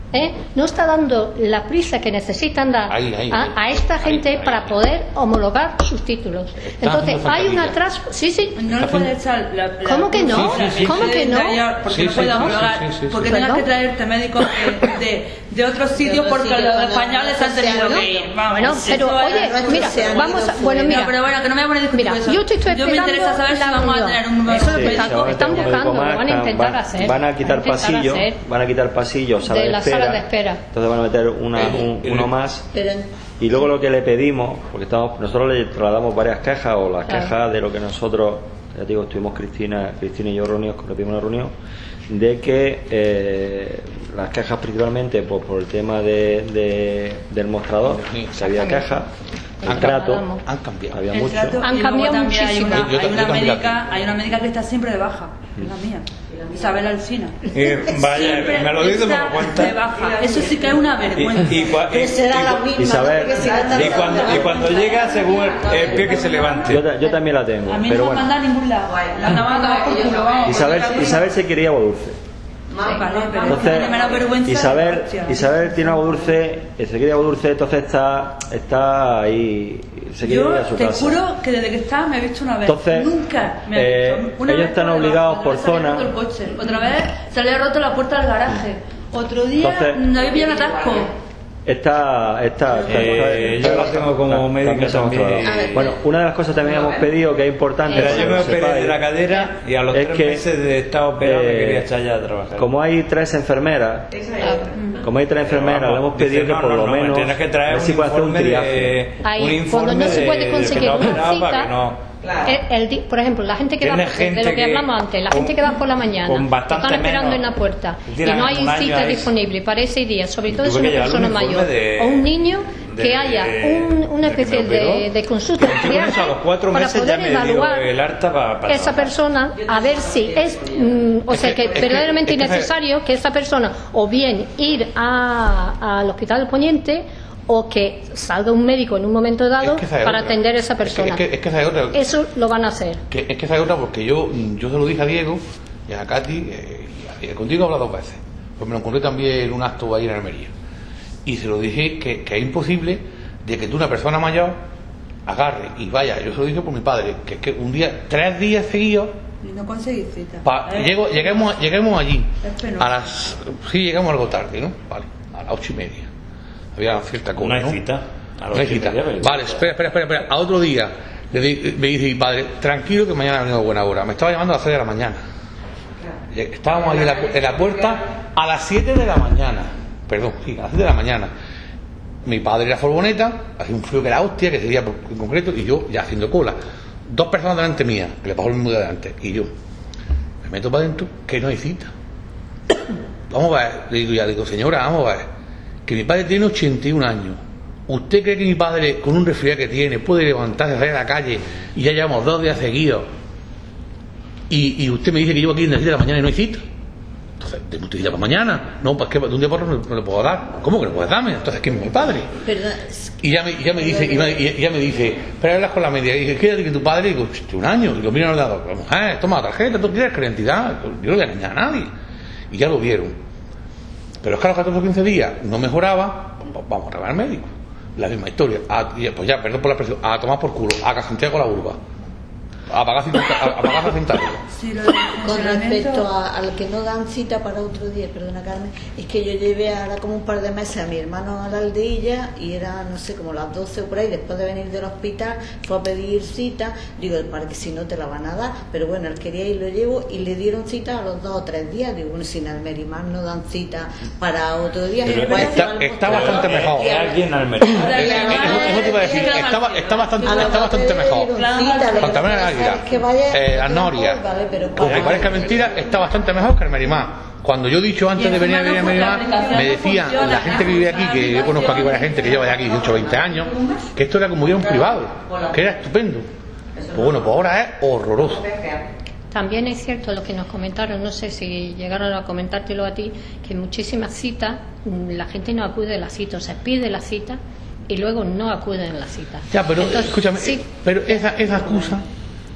¿eh? No está dando la prisa que necesitan dar ahí, ahí, a, ahí, a esta gente ahí, ahí, para ahí. poder homologar sus títulos. Está Entonces haciendo hay un zancadilla. atraso. Sí, sí. No le puedes echar la, la ¿Cómo que no? Sí, sí, sí, ¿Cómo sí. que no? Porque Sí, no sí, puedes sí, homologar, sí, sí, sí, porque sí. tengas que ¿Perdón? traerte médicos de, de, de otros sitios otros porque sitios, los cuando españoles se han tenido no que ir. Vamos, Bueno, eso pero es- oye, nuestros mira, se han vamos ido a, bueno, fuera. mira, No, pero bueno, que no me voy a poner a discutir mira, eso. yo te estoy Yo me explicando interesa saber si la vamos a reunión. tener un número Eso es lo que de están, se va a están meter un buscando, médico lo van a más, intentar van- hacer. van a quitar Van a intentar pasillos, hacer. van a quitar pasillos, sala De de la espera, sala de espera. entonces van a meter una, un- El- uno más. Pero Y luego lo que le pedimos, porque estamos, nosotros le trasladamos varias quejas, o las Claro. quejas de lo que nosotros, ya te digo, estuvimos Cristina, Cristina y yo reunidos, le pedimos una reunión, de que eh, las quejas principalmente pues, por el tema de, de- del mostrador, Sí, que había quejas, el El trato, trasladamos. Han cambiado. había El mucho. trato, Han y luego cambiado también hay muchísimo. una, Yo- yo hay también una cambié médica, aquí. hay una médica que está siempre de baja, es la mía, Isabel Alsina. Eh, vaya, Siempre me lo dice está por cuenta. de baja. Eso sí que es una vergüenza. Y, y, cua- y- pero será y- la misma, Isabel, ¿no? Porque si no está y cuando, y cuando llega, según el, el pie que se levante. Yo, ta- yo también la tengo, A mí pero no me bueno. mandan a ningún lado. La mandan a tomar por culo, vamos. Isabel, Isabel se quería agua dulce. Vale, pero es que Entonces, tiene menos vergüenza. Isabel, Hostia. Isabel tiene agua dulce, eh, se quiere agua dulce, entonces está, está ahí, se quiere Yo ir a su te casa. juro que desde que está me he visto una vez. Entonces, Nunca me eh, he visto. Una ellos vez están por debajo, obligados otra por vez se había zona. roto el coche. Otra vez se había roto la puerta del garaje. Otro día Entonces- no había pillado un atasco. Está, está, está, Eh, está- yo la tengo como está- médica también somos también. trabajadores. Bueno, una de las cosas también hemos pedido que es importante. Mira, para yo que me lo operé sepáis, de la cadera y a los es tres que, meses de estar operado me eh, quería echar ya a trabajar. Como hay tres enfermeras, como hay tres enfermeras, Vamos, le hemos dice, pedido no, que por no, lo no, menos tienes que traer a ver si un puede hacer un informe triaje. de, Ahí, un cuando informe no se de- puede de que conseguir te ha una operado para cita, que no. El- el di- por ejemplo, la gente que va, Tiene de gente lo que, que hablamos antes, la con- gente que va por la mañana, con que bastante están esperando menos, en la puerta y tiran no hay un año cita ahí. disponible para ese día, sobre todo Tuve si una que llevarle persona un informe mayor de- o un niño, de- que haya un- una de que especie me de, operó. de consulta de Con eso, triaje a los cuatro para meses poder ya me dio evaluar el alta para, para esa trabajar. persona a ver si es, mm, o Es sea, que- que, es que- verdaderamente es que- innecesario que esa persona o bien ir a- al hospital del Poniente o que salga un médico en un momento dado Es que esa es para otra. atender a esa Es que- persona. Es que, es que esa es otra. Eso lo van a hacer. Que, es que esa es otra porque yo, yo se lo dije a Diego y a Katy, eh, y a- y contigo he hablado dos veces. Pues me lo encontré también en un acto ahí en Almería. Y se lo dije que, que es imposible de que tú, una persona mayor, agarre y vaya. Yo se lo dije por mi padre, que es que un día, tres días seguidos, Y no conseguí cita. pa- Eh, llego, lleguemos, lleguemos allí. Es penoso. A las. Sí, llegamos algo tarde, ¿no? Vale, a las ocho y media. Había cierta cosa. No hay ¿no? cita. A No las hay ocho y cita. media, pero- Vale, espera, espera, espera, espera. A otro día le di- me dice mi padre, tranquilo que mañana ha venido a buena hora. Me estaba llamando a las seis de la mañana. Estábamos ahí en la, pu- en la puerta a las siete de la mañana. Perdón, sí, a las siete de la mañana. Mi padre en la furgoneta, hacía un frío que era hostia, que sería en concreto, y yo ya haciendo cola. Dos personas delante mía, que le pasó el mismo de delante, y yo me meto para adentro, que no hay cita. Vamos a ver, le digo ya, digo, señora, vamos a ver, que mi padre tiene ochenta y un años. ¿Usted cree que mi padre, con un resfriado que tiene, puede levantarse, salir a la calle y ya llevamos dos días seguidos? Y, y usted me dice que llevo aquí en las siete de la mañana y no hay cita. Entonces, ¿de usted cita para mañana? No, pues que de un día por otro no, no le puedo dar. ¿Cómo que no puedes darme? Entonces, ¿quién es mi padre? Perdón, Y ya me, y ya me dice, y, me- y ya me dice, pero hablas con la media. Y dice, quédate que tu padre, y digo, "Ch, un año, y lo miran al lado, la mujer, toma la tarjeta, tú quieres que la identidad, yo no voy a engañar a nadie. Y ya lo vieron. Pero es que a los catorce o quince días no mejoraba, pues vamos a traer al médico. La misma historia. A- y pues ya, perdón por la expresión, a tomar por culo, a Santiago la urba. A pagar a centavos. Sí, lo del con funcionamiento- respecto a- al que no dan cita para otro día, perdona Carmen, es que yo llevé ahora como un par de meses a mi hermano a la aldea y era, no sé, como las doce o por ahí, después de venir del hospital, fue a pedir cita, digo, para que si no te la van a dar, pero bueno, él quería ir, lo llevo y le dieron cita a los dos o tres días, digo, bueno, si en Almerimar no dan cita para otro día, Pero pues, está- al está mostrador, bastante mejor. y Es al- aquí en Almería. Ahora, y a los- Eso, eso te iba a decir, está, está bastante, a los está bastante dos le mejor. dieron cita, lo que Santa María de pasa Águila, es que vaya- eh, las Norias, Vale, pero aunque para- parezca mentira, está bastante mejor que Almerimar. Cuando yo he dicho antes Y de venir a encima no venir a fue- la Almerimar, aplicación me no decían funciona, la gente que vive aquí, que yo conozco aquí varias gente que lleva de aquí dieciocho o veinte años, que esto era como ir a un privado, que era estupendo. Pues bueno, pues ahora es horroroso. También es cierto lo que nos comentaron, no sé si llegaron a comentártelo a ti, que en muchísimas citas mm, la gente no acude a la cita, o sea, pide la cita y luego no acuden a la cita. Ya, pero Entonces, escúchame, sí, pero esa, esa excusa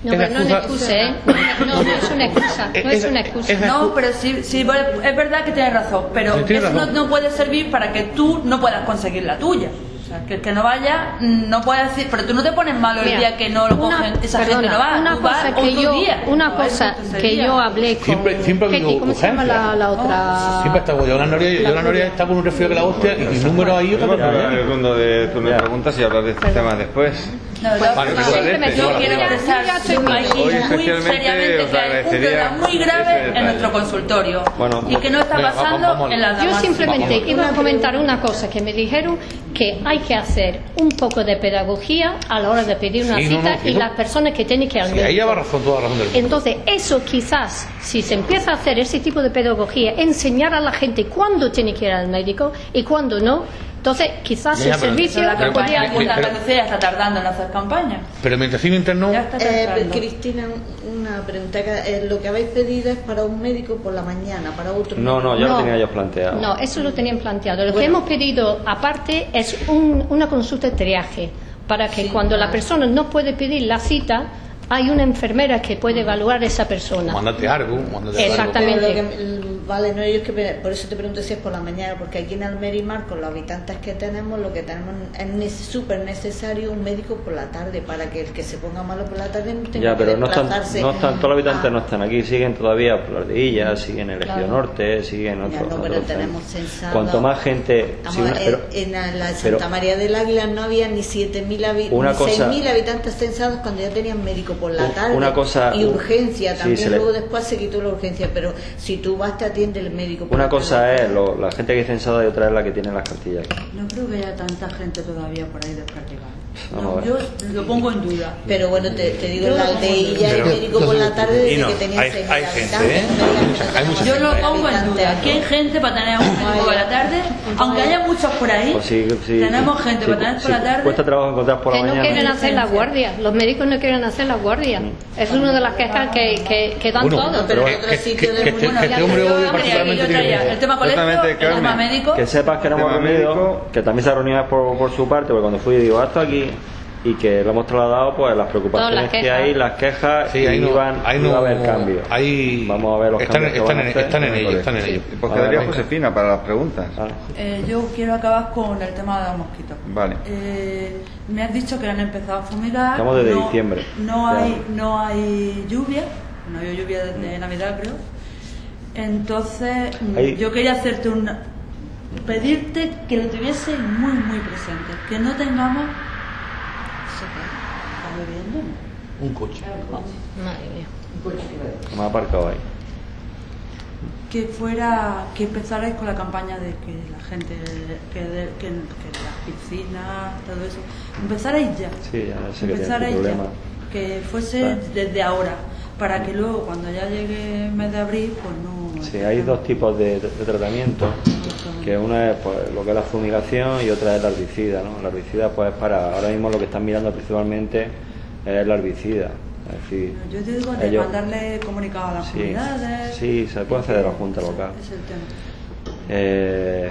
No, pero no es una excusa, ¿eh? No, no es una excusa, no es una excusa. No, pero sí, sí, es verdad que tienes razón, pero Sí, tienes eso no, razón. no puede servir para que tú no puedas conseguir la tuya. O sea, que el que no vaya no puede decir, pero tú no te pones malo el Mira, día que no lo una- cogen, esa perdona, gente no va, una tú vas cosa que otro yo, día. una No, cosa eso que sería. yo hablé con Siempre- siempre ha habido Ketty, ¿cómo se llama urgencia. la, la otra? Siempre está yo la Noria, yo la Noria está con un resfriado que la hostia y mi número ahí otra Vamos a vez. hablar en el turno de turno de preguntas y hablar de estos temas después. No, Pues, yo- Vale, yo- pues, simplemente, yo yo quiero ya- expresar ya estoy aquí mal. Hoy muy especialmente seriamente os que hay un agradecería problema muy ese grave detalle. en nuestro consultorio Bueno, y que no está venga, vamos, pasando vamos. en las Yo demás. simplemente Vamos. iba a comentar una cosa que me dijeron, que hay que hacer un poco de pedagogía a la hora de pedir una Sí, no, cita no, y eso- las personas que tienen que ir al Sí, ahí médico. lleva razón, toda la razón del mundo. Entonces, eso quizás, si se empieza a hacer ese tipo de pedagogía, enseñar a la gente cuándo tiene que ir al médico y cuándo no, entonces quizás Ya, el pero- servicio La Pero- campaña pero- de pero- Andalucía está tardando en hacer campaña. Pero mientras sigue interno, Ya está Eh, tardando. Cristina, una pregunta. que, eh, lo que habéis pedido es para un médico por la mañana, para otro No, no, ya No. lo tenía ellos planteado. No, eso lo tenían planteado. Lo que Bueno. hemos pedido aparte es un- una consulta de triaje, para que cuando la persona no puede pedir la cita, hay una enfermera que puede evaluar a esa persona. mándate algo, mándate algo. Exactamente. Pero lo que- l- vale, no, yo es que me- por eso te pregunto si es por la mañana, porque aquí en Almerimar, con los habitantes que tenemos, lo que tenemos es nece- súper necesario un médico por la tarde, para que el que se ponga malo por la tarde no tenga Ya, pero que no están, desplazarse. no están, todos los habitantes Ah, no están aquí, siguen todavía por las de Illa, siguen en el Ejido Claro. Norte, siguen Ya, otros. no, pero otros tenemos centros. censado- Cuanto más gente. Vamos, sí, una- en- pero- en la la pero- Santa María del Águila no había ni siete mil habi- Una ni cosa- seis mil habitantes censados cuando ya tenían médico por la Un- tarde. una cosa- y urgencia sí, también. se le- Luego después se quitó la urgencia, pero si tú vas te atiende el médico. por Una la cosa tarde. es lo- la gente que hay censada y otra es la que tiene las cartillas. No creo que haya tanta gente todavía por ahí descargada. Vamos a No, ver. yo lo pongo en duda. Pero bueno, te, te digo, Yo en la lo pongo en aldeilla duda. el médico por la tarde Y desde no, que tenía hay- seis hay mil gente, habitantes. ¿eh? No me digas que no Hay mucha tenemos Yo lo seis mil pongo en duda. habitantes. Aquí hay gente para tener un médico por la tarde, aunque haya muchos por ahí. Pues sí, sí, tenemos sí, gente sí, para tener por sí, la tarde. Cuesta trabajo encontrar por Que la no mañana. quieren hacer la guardia, los médicos no quieren hacer la guardia. Es una de las quejas que, que, que dan Bueno, todos. pero que- otro que- sitio que- del que- mundo que no este hombre había- hoy Yo particularmente traía tiene el tema colegio, Exactamente, el tema Carmen. médico. Que sepas que no hemos Tema venido, médico. que también se ha reunido por, por su parte, porque cuando fui digo, hasta aquí, y que lo hemos trasladado, pues las preocupaciones Todas las que quejas. hay, las quejas, Sí, y ahí no, iban, ahí iba no, a haber cambios. ahí Vamos a ver los están, cambios que están, van a en, hacer están en el ello, colegio. están en ello. Y pues A ver, quedaría venga. Josefina para las preguntas. Ah, Eh, yo quiero acabar con el tema de los mosquitos. Vale. Eh, me has dicho que han empezado a fumigar. Estamos desde no, diciembre. No Ya. hay, no hay lluvia. No había lluvia desde Navidad, creo. Entonces, mm, Ahí- yo quería hacerte un. pedirte que lo tuviese muy, muy presente. Que no tengamos. ¿Está lloviendo? Un coche. Madre mía. me ha aparcado ahí. Que fuera, que empezarais con la campaña de que la gente, que, de, que, que las piscinas, todo eso, empezarais ya, Sí, ya sé que tiene empezarais tu ya, problema. que fuese Vale. desde ahora, para que luego cuando ya llegue el mes de abril, pues no... Sí, hay dos tipos de, de tratamiento, que una es pues, lo que es la fumigación y otra es la herbicida, ¿no? La herbicida pues para, ahora mismo lo que están mirando principalmente es la herbicida, es decir, Yo te digo de ellos- mandarle comunicado a las sí, comunidades... sí, se puede hacer de la Junta Local. Es el tema. Eh,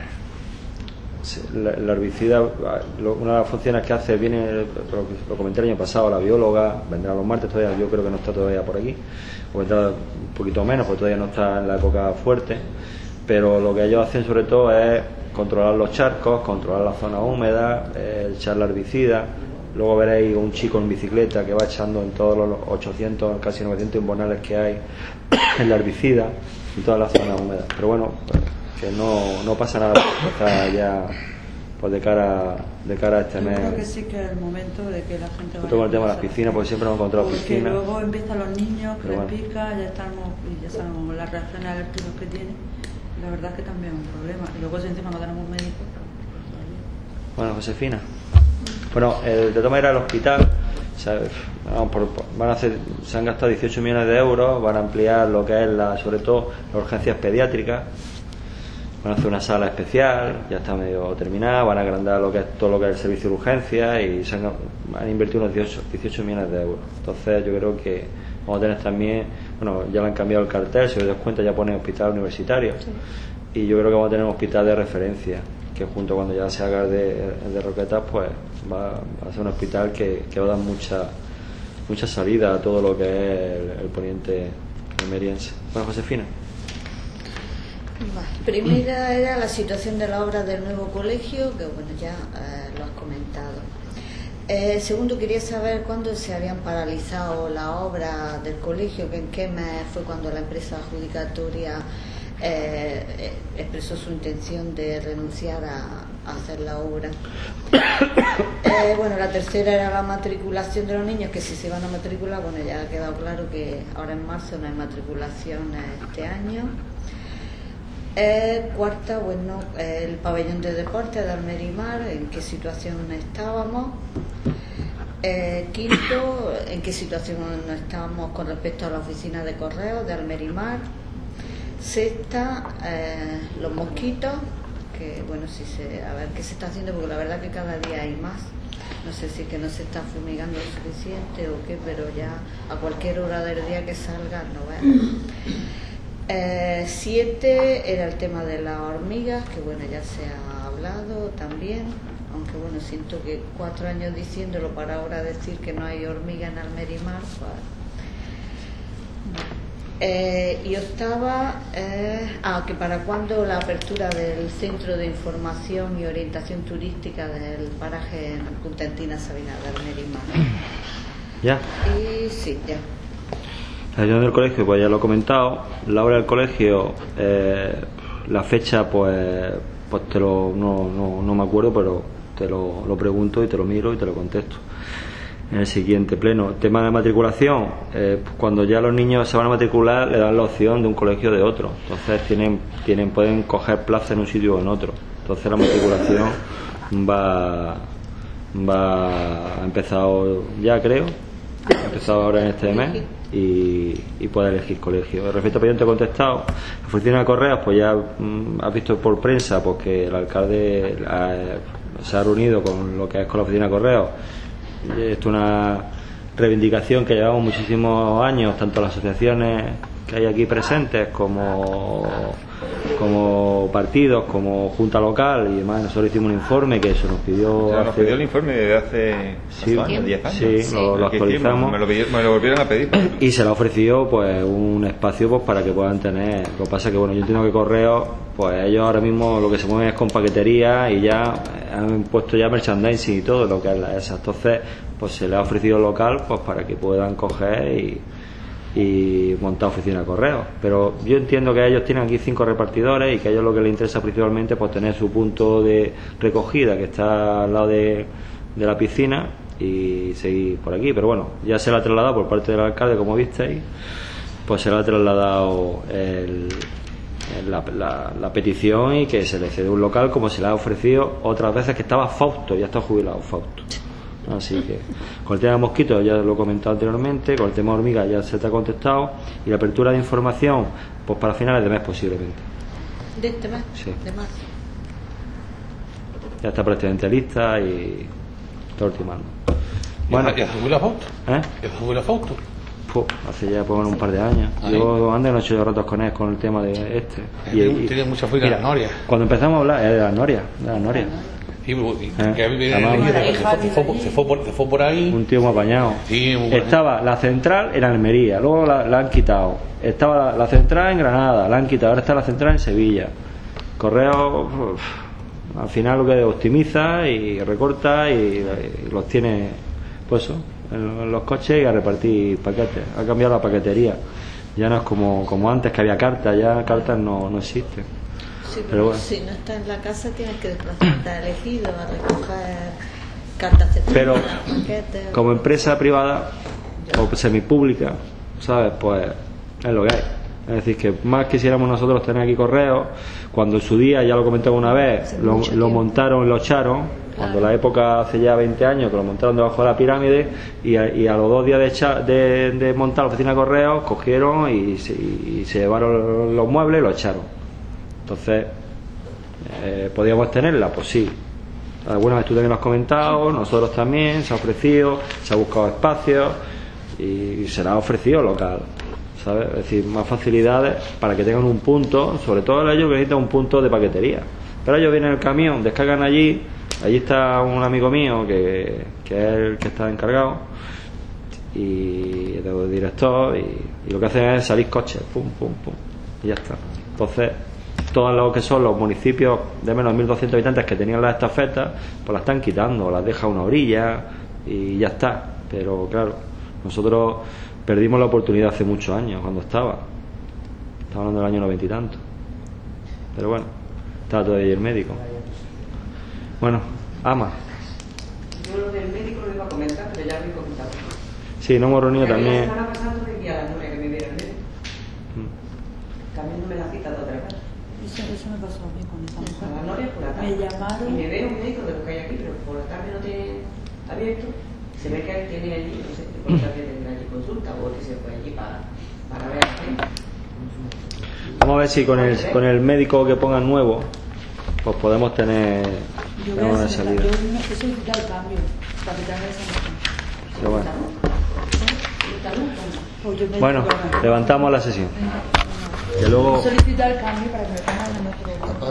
se- la, la herbicida, lo- una de las funciones que hace, viene, lo, lo comenté el año pasado, la bióloga, vendrá los martes todavía, yo creo que no está todavía por aquí, o vendrá un poquito menos, porque todavía no está en la época fuerte, pero lo que ellos hacen sobre todo es controlar los charcos, controlar la zona húmeda, eh, echar la herbicida. Luego veréis un chico en bicicleta que va echando en todos los ochocientos, casi novecientos imbonales que hay en la herbicida, en todas las zonas húmedas. Pero bueno, pues, que no, no pasa nada, está ya pues de cara de cara a este Yo creo que mes. sí que es el momento de que la gente Sobre todo con el tema de las a piscinas, porque siempre hemos encontrado Porque piscinas. luego empiezan los niños que Pero les bueno. pica, ya estamos, y ya sabemos las reacciones alérgicas que tienen. La verdad es que también es un problema. Y luego si encima no tenemos médicos. pues, Bueno, Josefina. Bueno, eh, de todas maneras el hospital o sea, vamos, por- por- van a hacer, se han gastado dieciocho millones de euros, van a ampliar lo que es la, sobre todo las urgencias pediátricas, van a hacer una sala especial, ya está medio terminada, van a agrandar lo que es todo lo que es el servicio de urgencia y se han, han invertido unos dieciocho millones de euros. Entonces yo creo que vamos a tener también, bueno, ya le han cambiado el cartel, si os dais cuenta ya pone hospital universitario, y yo creo que vamos a tener un hospital de referencia, que junto cuando ya se haga el de, el de Roquetas, pues va a ser un hospital que, que va a dar mucha mucha salida a todo lo que es el, el poniente almeriense. Bueno, Josefina. Vale. Primera era la situación de la obra del nuevo colegio, que bueno, ya eh, lo has comentado. Eh, segundo, quería saber cuándo se habían paralizado la obra del colegio, que en qué mes fue cuando la empresa adjudicatoria eh, eh, expresó su intención de renunciar a, a hacer la obra. Eh, bueno, la tercera era la matriculación de los niños, que si se van a matricular, bueno, ya ha quedado claro que ahora en marzo no hay matriculación este año. Eh, cuarta, bueno, eh, el pabellón de deporte de Almerimar, en qué situación estábamos. Eh, quinto, en qué situación estábamos con respecto a la oficina de correos de Almerimar. Sexta, eh, los mosquitos, que bueno, si se, a ver qué se está haciendo, porque la verdad que cada día hay más. No sé si es que no se está fumigando lo suficiente o qué, pero ya a cualquier hora del día que salga no veas. Eh, siete era el tema de las hormigas, que bueno, ya se ha hablado también, aunque bueno, siento que cuatro años diciéndolo para ahora decir que no hay hormigas en Almerimar, pues. Eh, y octava, eh, ah, que para cuándo la apertura del Centro de Información y Orientación Turística del paraje en Punta Encina Sabina de Almerimar. ¿Ya? Y sí, ya. La reunión del colegio, pues ya lo he comentado. La hora del colegio, eh, la fecha, pues, pues te lo, no, no, no me acuerdo, pero te lo, lo pregunto y te lo miro y te lo contesto en el siguiente pleno. Tema de matriculación, eh, cuando ya los niños se van a matricular, le dan la opción de un colegio o de otro. Entonces tienen, tienen, pueden coger plaza en un sitio o en otro. Entonces la matriculación va, va ha empezado ya, creo. Ha empezado ahora en este mes. Y, y puede elegir colegio. Respecto a Pediente contestado, la oficina de correos, pues ya mmm, has visto por prensa pues que el alcalde eh, se ha reunido con lo que es con la oficina de correos. Esto es una reivindicación que llevamos muchísimos años, tanto las asociaciones que hay aquí presentes como como partidos, como junta local y demás. Nosotros hicimos un informe que se nos pidió. O sea, nos hace... pidió el informe de hace sí, años, diez años. Sí, sí. lo, lo actualizamos. Me lo, pidió, me lo volvieron a pedir. Y se le ha ofrecido pues un espacio pues para que puedan tener. Lo que pasa es que bueno, yo entiendo que Correos, pues ellos ahora mismo lo que se mueven es con paquetería y ya han puesto ya merchandising y todo lo que es la esa. Entonces, pues se le ha ofrecido el local pues para que puedan coger y y montar oficina de correos, pero yo entiendo que ellos tienen aquí cinco repartidores y que a ellos lo que les interesa principalmente pues tener su punto de recogida que está al lado de, de la piscina y seguir por aquí, pero bueno, ya se le ha trasladado por parte del alcalde, como visteis, pues se le ha trasladado el, el, la, la, la petición y que se le cede un local como se le ha ofrecido otras veces, que estaba Fausto, ya está jubilado Fausto. Así que con el tema de mosquitos ya lo he comentado anteriormente, con el tema de hormigas ya se te ha contestado, y la apertura de información pues para finales de mes posiblemente. ¿De este mes? Sí. De marzo. Ya está prácticamente lista y está ultimando. Bueno, ¿ya se fue la foto? ¿Eh? ¿Ya se fue la foto? Puh, hace ya pues, un par de años. Ahí. Yo ando y no he hecho ratos con él con el tema de este. Y, tiene mucha fuerza de las norias. Cuando empezamos a hablar, era de las norias, de las norias. Y, y ¿Eh? que vive Además, se, fue, se, fue, se, fue por, se fue por ahí. Un tío muy apañado. Sí, muy bueno. Estaba la central en Almería, luego la, la han quitado. Estaba la, la central en Granada, la han quitado. Ahora está la central en Sevilla. Correo, uf, al final lo que optimiza y recorta y, y los tiene, pues eso, en, en los coches y a repartir paquetes. Ha cambiado la paquetería. Ya no es como, como antes que había cartas, ya cartas no, no existen. Sí, pero, pero bueno. Si no está en la casa tienes que desplazarte a elegido, a recoger cartas de Pero paquetes. como empresa privada o semipública, ¿sabes? Pues es lo que hay. Es decir, que más quisiéramos nosotros tener aquí correos, cuando en su día, ya lo comentaba una vez, lo, lo montaron, lo echaron, cuando la época hace ya veinte años que lo montaron debajo de la pirámide, y a, y a los dos días de, echa, de, de montar la oficina de correos, cogieron y se, y se llevaron los muebles y lo echaron. Entonces, eh, ¿podíamos tenerla? Pues sí. Algunas vez tú también lo has comentado, nosotros también, se ha ofrecido, se ha buscado espacios y se le ha ofrecido local, ¿sabes? Es decir, más facilidades para que tengan un punto, sobre todo ellos que necesitan un punto de paquetería. Pero ellos vienen en el camión, descargan allí, allí está un amigo mío que, que es el que está encargado, y de director, y, y lo que hacen es salir coches, pum, pum, pum, y ya está. Entonces, todos los que son los municipios de menos de mil doscientos habitantes que tenían las estafetas, pues las están quitando, las deja a una orilla y ya está. Pero claro, nosotros perdimos la oportunidad hace muchos años, cuando estaba. Estaba hablando del año noventa y tanto. Pero bueno, estaba todavía el médico. Bueno, Ama. Yo lo del médico lo iba a comentar, pero ya lo he comentado. Sí, nos hemos reunido Porque también. La semana pasada tuve que ir a la Noria que me viera el médico. Cambiándome la cita de otra vez. Eso, eso me pasó a mí con esta mujer. A la Noria por la tarde. Me llamaron. Y me ve un médico de lo que hay aquí, pero por la tarde no tiene abierto. Se ve que él tiene allí, no sé, por la tarde tendrá allí consulta o que se fue allí para, para ver a la gente. Vamos a ver si con el, con el médico que pongan nuevo, pues podemos tener Yo voy tenemos a una hacer salida. yo he solicitado el cambio para quitarme esa mujer. Pero bueno. Pues yo me Bueno, digo, levantamos la sesión. Que luego solicita el cambio para que me pongan en otro.